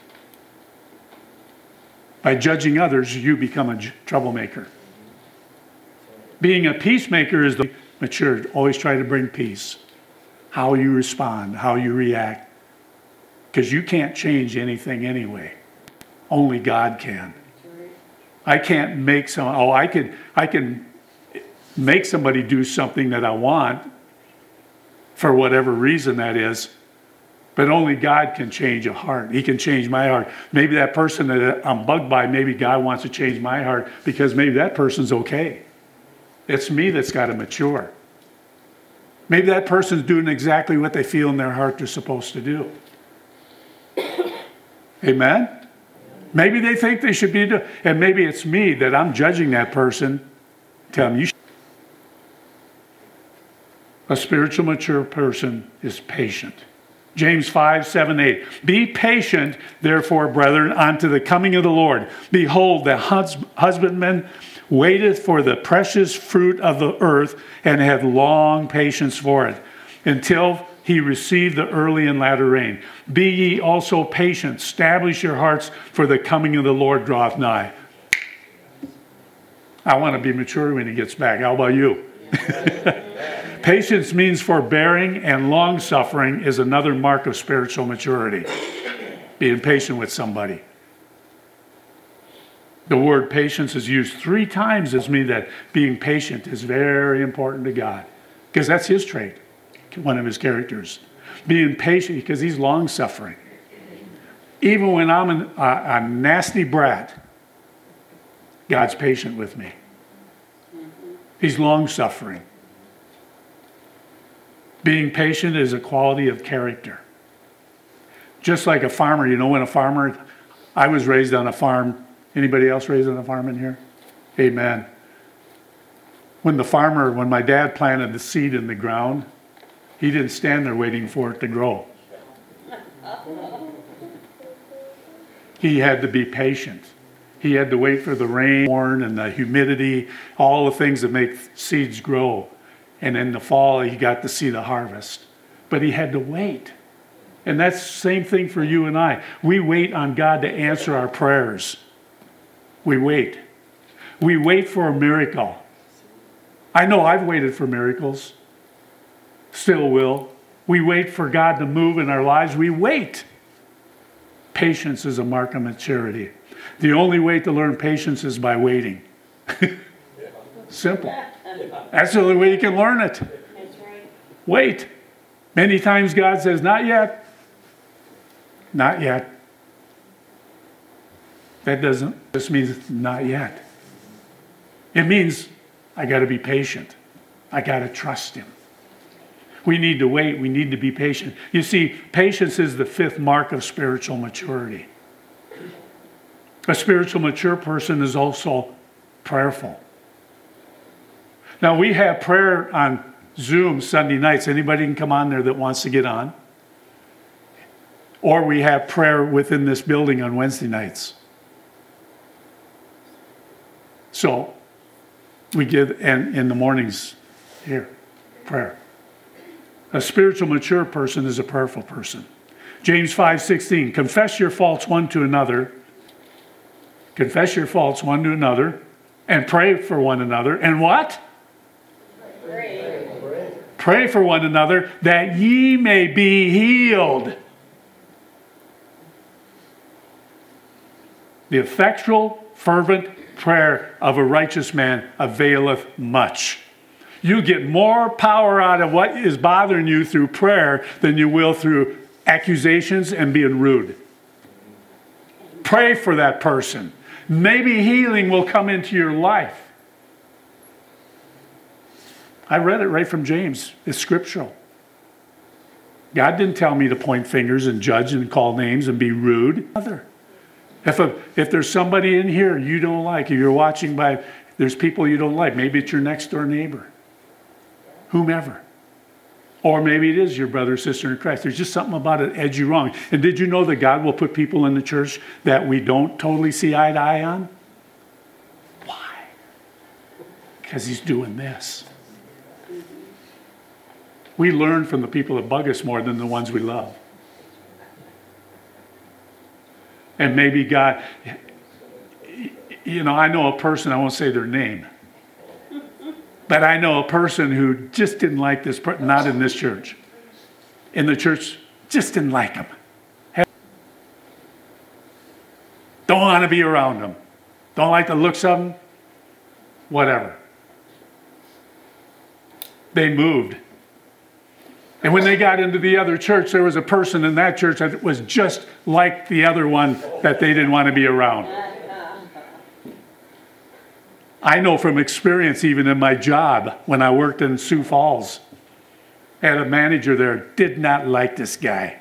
By judging others, you become a troublemaker. Being a peacemaker is the mature. Always try to bring peace. How you respond, how you react. Because you can't change anything anyway. Only God can. I can't make some. Oh, I can. I can make somebody do something that I want, for whatever reason that is. But only God can change a heart. He can change my heart. Maybe that person that I'm bugged by, maybe God wants to change my heart because maybe that person's okay. It's me that's got to mature. Maybe that person's doing exactly what they feel in their heart they're supposed to do. Amen? Maybe they think they should be doing, and maybe it's me that I'm judging that person. Tell them, you should. A spiritual mature person is patient. James five, seven, eight. Be patient, therefore, brethren, unto the coming of the Lord. Behold, the hus- husbandman waiteth for the precious fruit of the earth, and hath long patience for it, until he receive the early and latter rain. Be ye also patient. Establish your hearts, for the coming of the Lord draweth nigh. I want to be mature when he gets back. How about you? Patience means forbearing, and long-suffering is another mark of spiritual maturity. Being patient with somebody. The word patience is used three times as meaning that being patient is very important to God. Because that's his trait, one of his characters. Being patient because he's long-suffering. Even when I'm an, a, a nasty brat, God's patient with me. He's long-suffering. Being patient is a quality of character. Just like a farmer, you know, when a farmer, I was raised on a farm. Anybody else raised on a farm in here? Amen. When the farmer, when my dad planted the seed in the ground, he didn't stand there waiting for it to grow. He had to be patient. He had to wait for the rain and the humidity, all the things that make seeds grow. And in the fall, he got to see the harvest. But he had to wait. And that's the same thing for you and I. We wait on God to answer our prayers. We wait. We wait for a miracle. I know I've waited for miracles. Still will. We wait for God to move in our lives. We wait. Patience is a mark of maturity. The only way to learn patience is by waiting. Simple. That's the only way you can learn it. That's right. Wait. Many times God says, not yet. Not yet. That doesn't, this means not yet. It means I got to be patient. I got to trust him. We need to wait. We need to be patient. You see, patience is the fifth mark of spiritual maturity. A spiritual mature person is also prayerful. Now, we have prayer on Zoom Sunday nights. Anybody can come on there that wants to get on. Or we have prayer within this building on Wednesday nights. So, we give, and in the mornings here, prayer. A spiritual mature person is a prayerful person. James five sixteen, confess your faults one to another. Confess your faults one to another. And pray for one another. And what? Pray. Pray for one another that ye may be healed. The effectual, fervent prayer of a righteous man availeth much. You get more power out of what is bothering you through prayer than you will through accusations and being rude. Pray for that person. Maybe healing will come into your life. I read it right from James. It's scriptural. God didn't tell me to point fingers and judge and call names and be rude. If, a, if there's somebody in here you don't like, if you're watching by, there's people you don't like. Maybe it's your next door neighbor. Whomever. Or maybe it is your brother or sister in Christ. There's just something about it edgy wrong. And did you know that God will put people in the church that we don't totally see eye to eye on? Why? Because he's doing this. We learn from the people that bug us more than the ones we love. And maybe God, you know, I know a person, I won't say their name, but I know a person who just didn't like this, not in this church. In the church, just didn't like him. Don't want to be around him. Don't like the looks of him. Whatever. They moved. And when they got into the other church, there was a person in that church that was just like the other one that they didn't want to be around. I know from experience, even in my job, when I worked in Sioux Falls, I had a manager there, did not like this guy.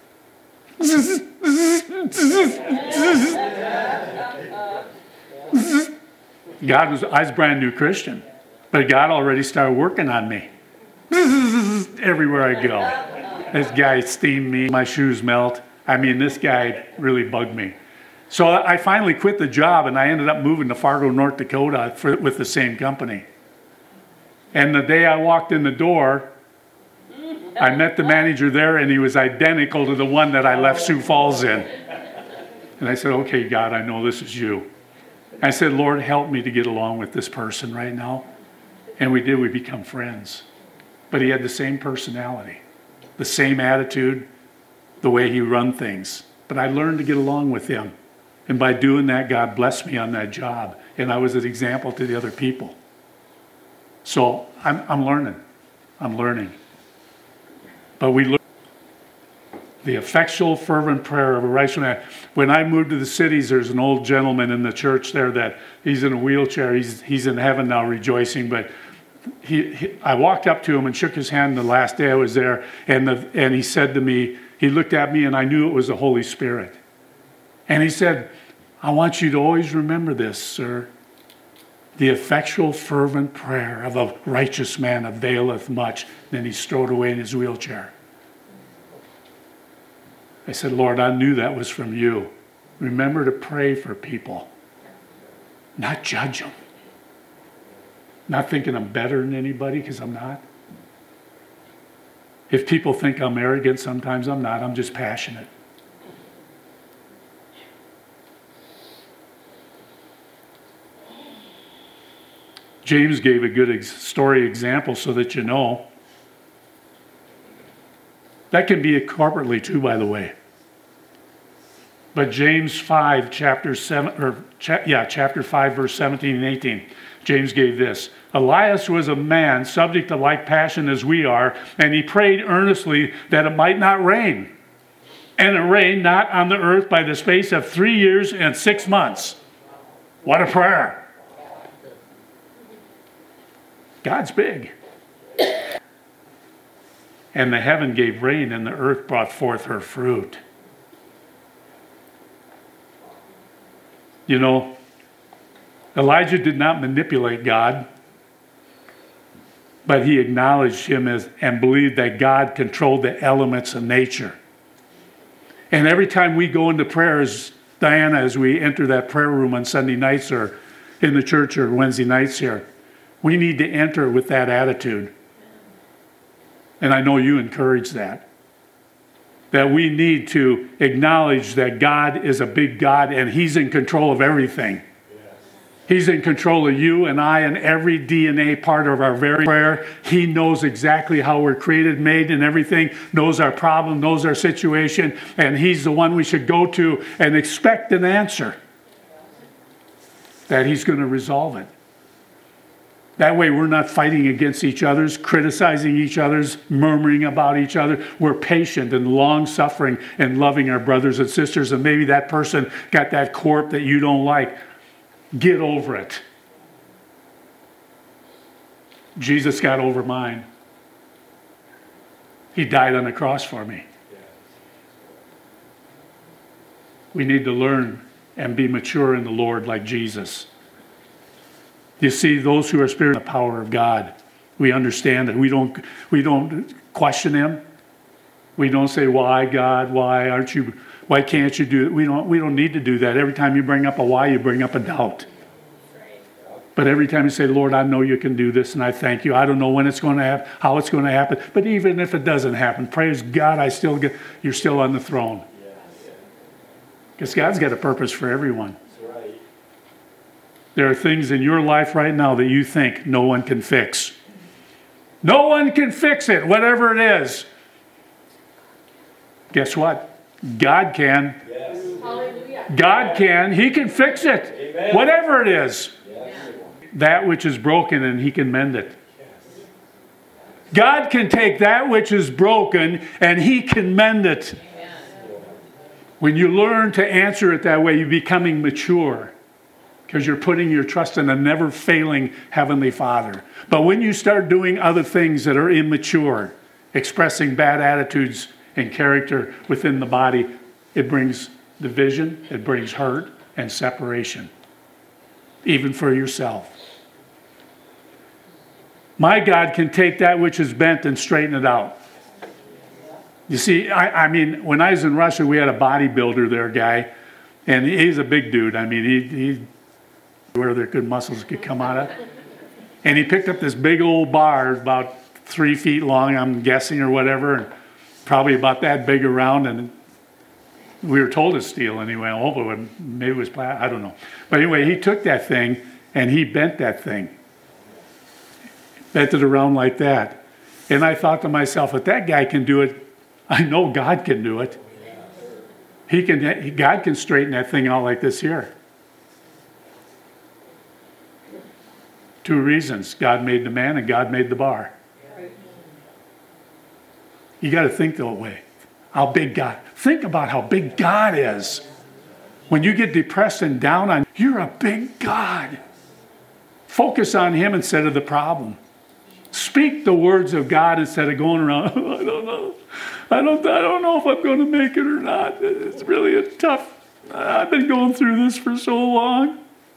God was, I was a brand new Christian, but God already started working on me. Everywhere I go. This guy steamed me, my shoes melt. I mean, this guy really bugged me. So I finally quit the job, and I ended up moving to Fargo, North Dakota for, with the same company. And the day I walked in the door, I met the manager there, and he was identical to the one that I left Sioux Falls in. And I said, okay, God, I know this is you. I said, Lord, help me to get along with this person right now. And we did. We become friends. But he had the same personality, the same attitude, the way he run things. But I learned to get along with him. And by doing that, God blessed me on that job. And I was an example to the other people. So I'm, I'm learning. I'm learning. But we learn the effectual, fervent prayer of a righteous man. When I moved to the cities, there's an old gentleman in the church there that he's in a wheelchair. He's, he's in heaven now rejoicing. But he, he, I walked up to him and shook his hand the last day I was there. And, the, and he said to me, he looked at me and I knew it was the Holy Spirit. And he said, I want you to always remember this, sir. The effectual, fervent prayer of a righteous man availeth much. Then he strode away in his wheelchair. I said, Lord, I knew that was from you. Remember to pray for people, not judge them. Not thinking I'm better than anybody, because I'm not. If people think I'm arrogant, sometimes I'm not. I'm just passionate. James gave a good ex- story example so that you know. That can be corporately too, by the way. But James five, chapter seven, or cha- yeah, chapter five, verse seventeen and eighteen. James gave this. Elias was a man subject to like passion as we are, and he prayed earnestly that it might not rain. And it rained not on the earth by the space of three years and six months. What a prayer. God's big. And the heaven gave rain, and the earth brought forth her fruit. You know, Elijah did not manipulate God, but he acknowledged him as and believed that God controlled the elements of nature. And every time we go into prayers, Diana, as we enter that prayer room on Sunday nights or in the church or Wednesday nights here, we need to enter with that attitude. And I know you encourage that. That we need to acknowledge that God is a big God and he's in control of everything. Yes. He's in control of you and I and every D N A part of our very prayer. He knows exactly how we're created, made, and everything. Knows our problem, knows our situation. And he's the one we should go to and expect an answer. That he's going to resolve it. That way we're not fighting against each other, criticizing each other, murmuring about each other. We're patient and long-suffering and loving our brothers and sisters. And maybe that person got that quirk that you don't like. Get over it. Jesus got over mine. He died on the cross for me. We need to learn and be mature in the Lord like Jesus. You see, those who are spiritual, the power of God, we understand that we don't we don't question him. We don't say, "Why, God? Why aren't you? Why can't you do it?" We don't we don't need to do that. Every time you bring up a why, you bring up a doubt. But every time you say, "Lord, I know you can do this, and I thank you. I don't know when it's going to happen, how it's going to happen, but even if it doesn't happen, praise God, I still get you're still on the throne." Because God's got a purpose for everyone. There are things in your life right now that you think no one can fix. No one can fix it, whatever it is. Guess what? God can. Yes. Hallelujah. God can. He can fix it. Amen. Whatever it is. Yes. That which is broken, and he can mend it. God can take that which is broken and He can mend it. When you learn to answer it that way, you're becoming mature because you're putting your trust in a never failing Heavenly Father. But when you start doing other things that are immature, expressing bad attitudes and character within the body, it brings division, it brings hurt and separation, even for yourself. My God can take that which is bent and straighten it out. You see, I, I mean, when I was in Russia, we had a bodybuilder there, guy, and he's a big dude. I mean, he, he where their good muscles could come out of. And he picked up this big old bar, about three feet long, I'm guessing, or whatever, and probably about that big around, and we were told it's steel anyway. I hope it would, maybe it was plastic, I don't know. But anyway, he took that thing, and he bent that thing. Bent it around like that. And I thought to myself, if that guy can do it, I know God can do it. He can. God can straighten that thing out like this here. Two reasons. God made the man and God made the bar. You got to think that way. How big God. Think about how big God is. When you get depressed and down on, you're a big God. Focus on Him instead of the problem. Speak the words of God instead of going around, oh, I don't know. I don't, I don't know if I'm going to make it or not. It's really a tough, I've been going through this for so long.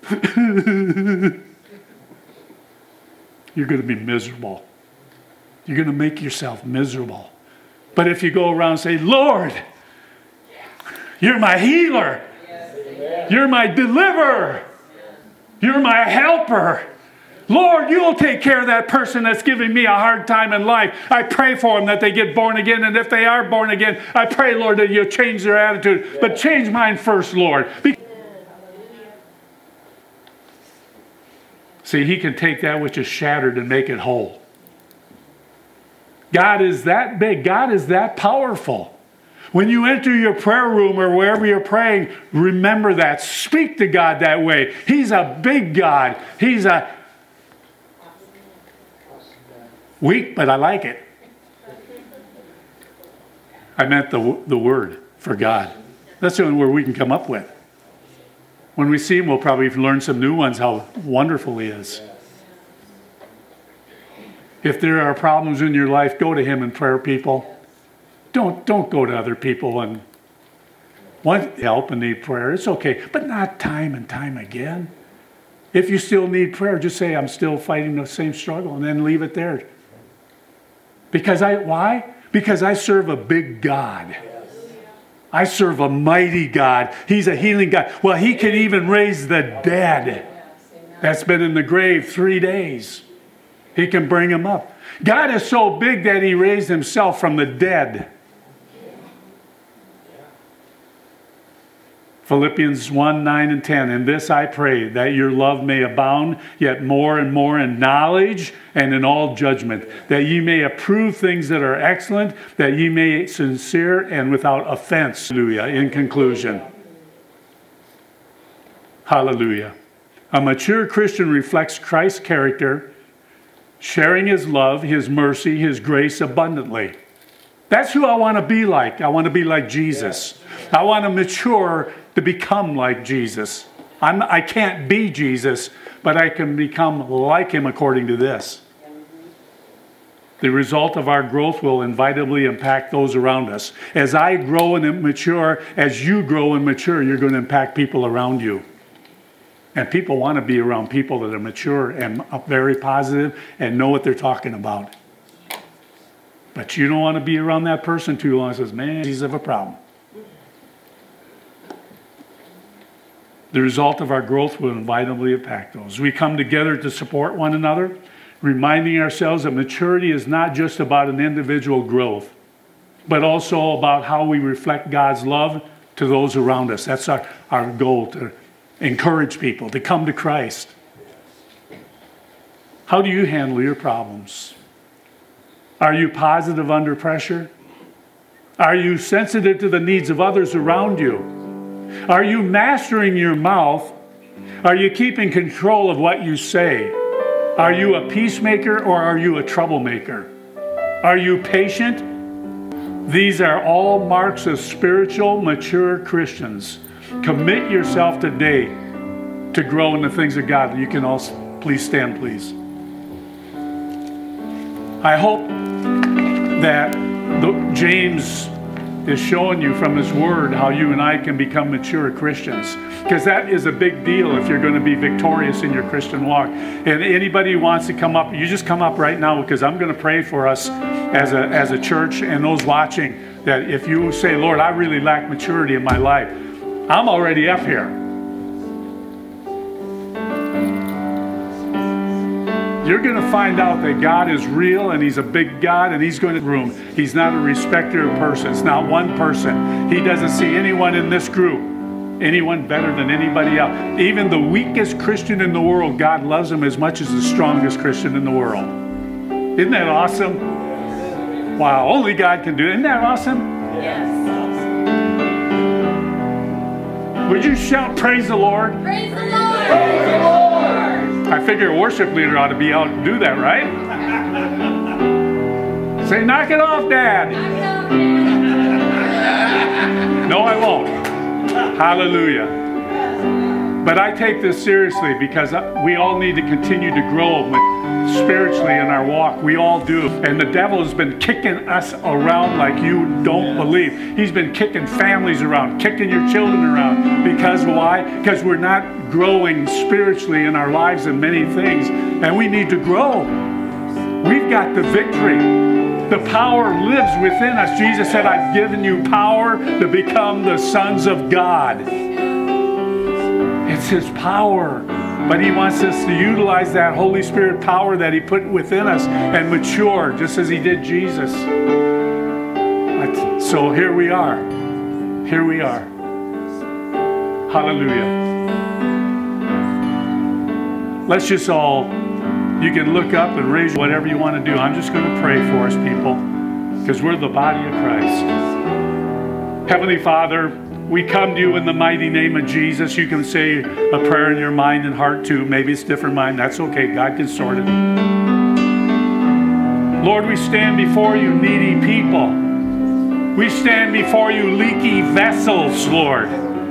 You're going to be miserable. You're going to make yourself miserable. But if you go around and say, Lord, you're my healer. You're my deliverer. You're my helper. Lord, you'll take care of that person that's giving me a hard time in life. I pray for them that they get born again. And if they are born again, I pray, Lord, that you'll change their attitude. But change mine first, Lord. Be- See, He can take that which is shattered and make it whole. God is that big. God is that powerful. When you enter your prayer room or wherever you're praying, remember that. Speak to God that way. He's a big God. He's a weak, but I like it. I meant the, the word for God. That's the only word we can come up with. When we see Him, we'll probably learn some new ones, how wonderful He is. If there are problems in your life, go to Him in prayer, people. Don't, don't go to other people and want help and need prayer. It's okay, but not time and time again. If you still need prayer, just say, I'm still fighting the same struggle, and then leave it there. Because I, why? Because I serve a big God. I serve a mighty God. He's a healing God. Well, He can even raise the dead. That's been in the grave three days. He can bring them up. God is so big that He raised Himself from the dead. Philippians one, nine, and ten. In this I pray, that your love may abound yet more and more in knowledge and in all judgment, that ye may approve things that are excellent, that ye may be sincere and without offense. Hallelujah. In conclusion. Hallelujah. A mature Christian reflects Christ's character, sharing His love, His mercy, His grace abundantly. That's who I want to be like. I want to be like Jesus. I want to mature to become like Jesus. I'm, I can't be Jesus, but I can become like Him according to this. The result of our growth will inevitably impact those around us. As I grow and mature, as you grow and mature, you're going to impact people around you. And people want to be around people that are mature and very positive and know what they're talking about. But you don't want to be around that person too long. It says, man, he's of a problem. The result of our growth will inevitably impact those. We come together to support one another, reminding ourselves that maturity is not just about an individual growth, but also about how we reflect God's love to those around us. That's our, our goal, to encourage people to come to Christ. How do you handle your problems? Are you positive under pressure? Are you sensitive to the needs of others around you? Are you mastering your mouth? Are you keeping control of what you say? Are you a peacemaker or are you a troublemaker? Are you patient? These are all marks of spiritual, mature Christians. Commit yourself today to grow in the things of God. You can all please stand, please. I hope that the, James is showing you from his word how you and I can become mature Christians, because that is a big deal if you're going to be victorious in your Christian walk. And anybody who wants to come up, you just come up right now, because I'm going to pray for us as a as a church and those watching, that if you say, Lord, I really lack maturity in my life, I'm already up here. You're going to find out that God is real, and He's a big God, and He's going to room. He's not a respecter of persons. Not one person. He doesn't see anyone in this group, anyone better than anybody else. Even the weakest Christian in the world, God loves him as much as the strongest Christian in the world. Isn't that awesome? Wow, only God can do it. Isn't that awesome? Yes. Would you shout, praise the Lord? Praise the Lord. Praise the Lord. I figure a worship leader ought to be out and do that, right? Say, knock it off, Dad. Knock it off, Dad. No, I won't. Hallelujah. But I take this seriously, because we all need to continue to grow spiritually in our walk. We all do. And the devil has been kicking us around like you don't believe. He's been kicking families around, kicking your children around. Because why? Because we're not growing spiritually in our lives in many things. And we need to grow. We've got the victory. The power lives within us. Jesus said, I've given you power to become the sons of God. It's His power. But He wants us to utilize that Holy Spirit power that He put within us and mature, just as He did Jesus. So here we are. Here we are. Hallelujah. Let's just all, you can look up and raise whatever you want to do. I'm just going to pray for us, people, because we're the body of Christ. Heavenly Father, we come to you in the mighty name of Jesus. You can say a prayer in your mind and heart too. Maybe it's different mind. That's okay. God can sort it. Lord, we stand before you, needy people. We stand before you, leaky vessels, Lord.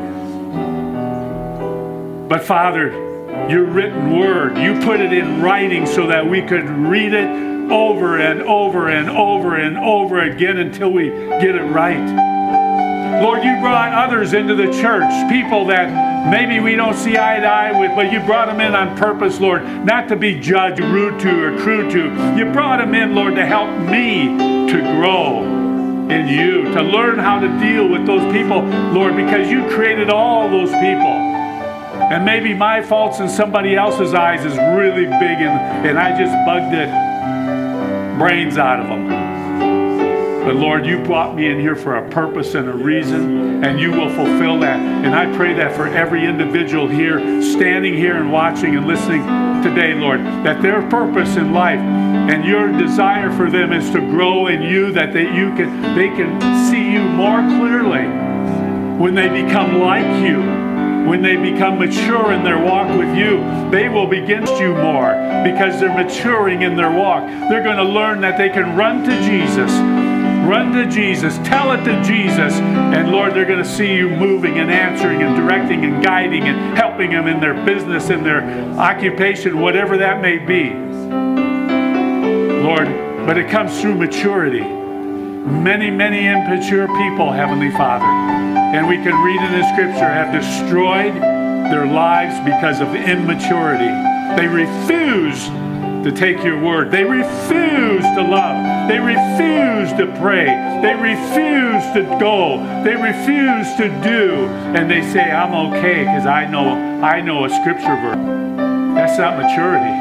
But Father, your written word, you put it in writing so that we could read it over and over and over and over again until we get it right. Lord, you brought others into the church, people that maybe we don't see eye to eye with, but you brought them in on purpose, Lord, not to be judged, rude to, or crude to. You brought them in, Lord, to help me to grow in you, to learn how to deal with those people, Lord, because you created all those people. And maybe my faults in somebody else's eyes is really big, and, and I just bugged it, brains out of them. But Lord, you brought me in here for a purpose and a reason, and you will fulfill that. And I pray that for every individual here, standing here and watching and listening today, Lord, that their purpose in life and your desire for them is to grow in you, that they, you can, they can see you more clearly when they become like you. When they become mature in their walk with you, they will begin to you more because they're maturing in their walk. They're going to learn that they can run to Jesus. Run to Jesus. Tell it to Jesus. And Lord, they're going to see you moving and answering and directing and guiding and helping them in their business, in their occupation, whatever that may be. Lord, but it comes through maturity. Many, many immature people, Heavenly Father, and we can read in the Scripture, have destroyed their lives because of immaturity. They refuse to take your word. They refuse to love. They refuse to pray. They refuse to go. They refuse to do. And they say, I'm okay because I know, I know a Scripture verse. That's not maturity.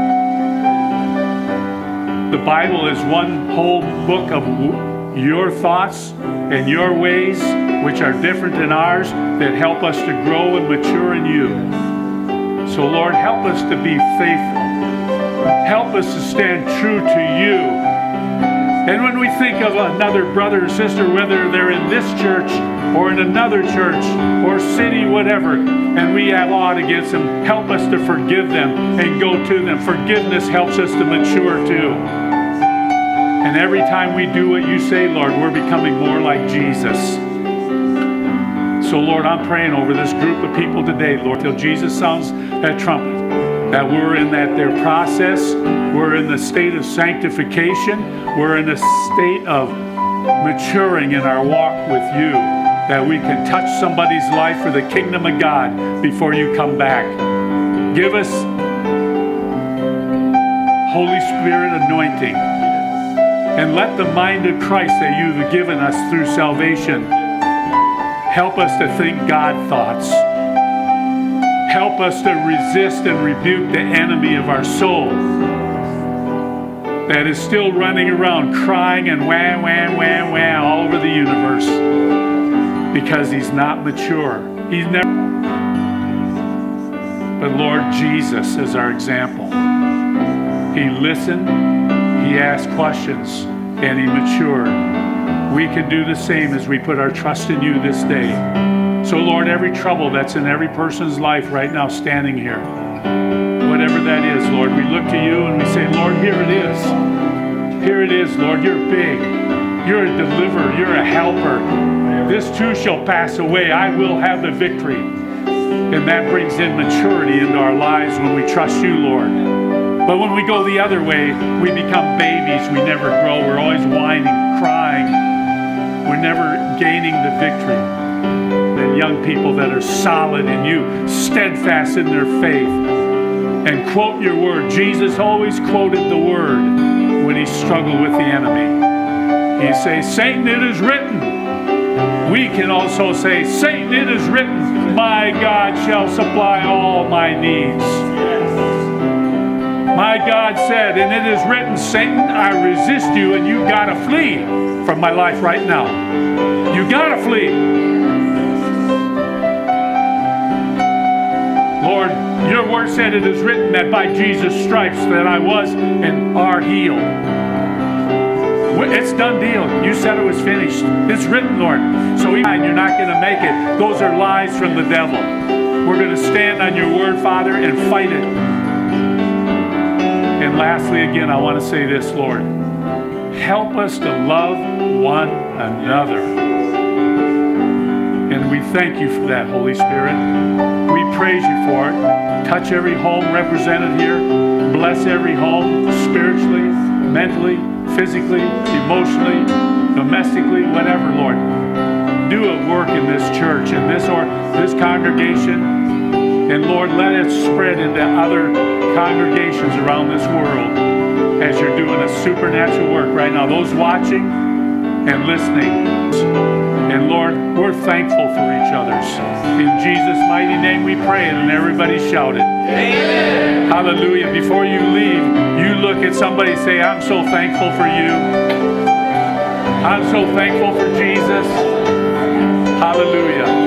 The Bible is one whole book of your thoughts and your ways, which are different than ours, that help us to grow and mature in you. So Lord, help us to be faithful. Help us to stand true to you. And when we think of another brother or sister, whether they're in this church or in another church or city, whatever, and we have aught against them, help us to forgive them and go to them. Forgiveness helps us to mature too. And every time we do what you say, Lord, we're becoming more like Jesus. So, Lord, I'm praying over this group of people today, Lord, till Jesus sounds that trumpet, that we're in that their process, we're in the state of sanctification, we're in the state of maturing in our walk with you, that we can touch somebody's life for the kingdom of God before you come back. Give us Holy Spirit anointing, and let the mind of Christ that you've given us through salvation help us to think God thoughts. Help us to resist and rebuke the enemy of our soul that is still running around crying and wah, wah, wah, wah all over the universe because he's not mature. He's never. But Lord, Jesus is our example. He listened, he asked questions, and he matured. We can do the same as we put our trust in you this day. So Lord, every trouble that's in every person's life right now standing here, whatever that is, Lord, we look to you and we say, Lord, here it is. Here it is, Lord. You're big. You're a deliverer. You're a helper. This too shall pass away. I will have the victory. And that brings in maturity into our lives when we trust you, Lord. But when we go the other way, we become babies. We never grow. We're always whining, crying. We're never gaining the victory. Than young people that are solid in you, steadfast in their faith, and quote your word. Jesus always quoted the word when he struggled with the enemy. He say, Satan, it is written. We can also say, Satan, it is written, my God shall supply all my needs. My God said, and it is written, Satan, I resist you, and you gotta flee from my life right now. You gotta flee. Lord, your word said it is written that by Jesus' stripes that I was and are healed. It's done deal. You said it was finished. It's written, Lord. So even you're not going to make it. Those are lies from the devil. We're going to stand on your word, Father, and fight it. And lastly, again, I want to say this, Lord. Help us to love one another. And we thank you for that, Holy Spirit. We praise you for it. Touch every home represented here. Bless every home spiritually, mentally, physically, emotionally, domestically, whatever, Lord. Do a work in this church, in this or this congregation. And Lord, let it spread into other congregations around this world as you're doing a supernatural work right now. Those watching and listening. And Lord, we're thankful for each other. In Jesus' mighty name we pray, and everybody shouted. Amen. Hallelujah. Before you leave, you look at somebody and say, I'm so thankful for you. I'm so thankful for Jesus. Hallelujah.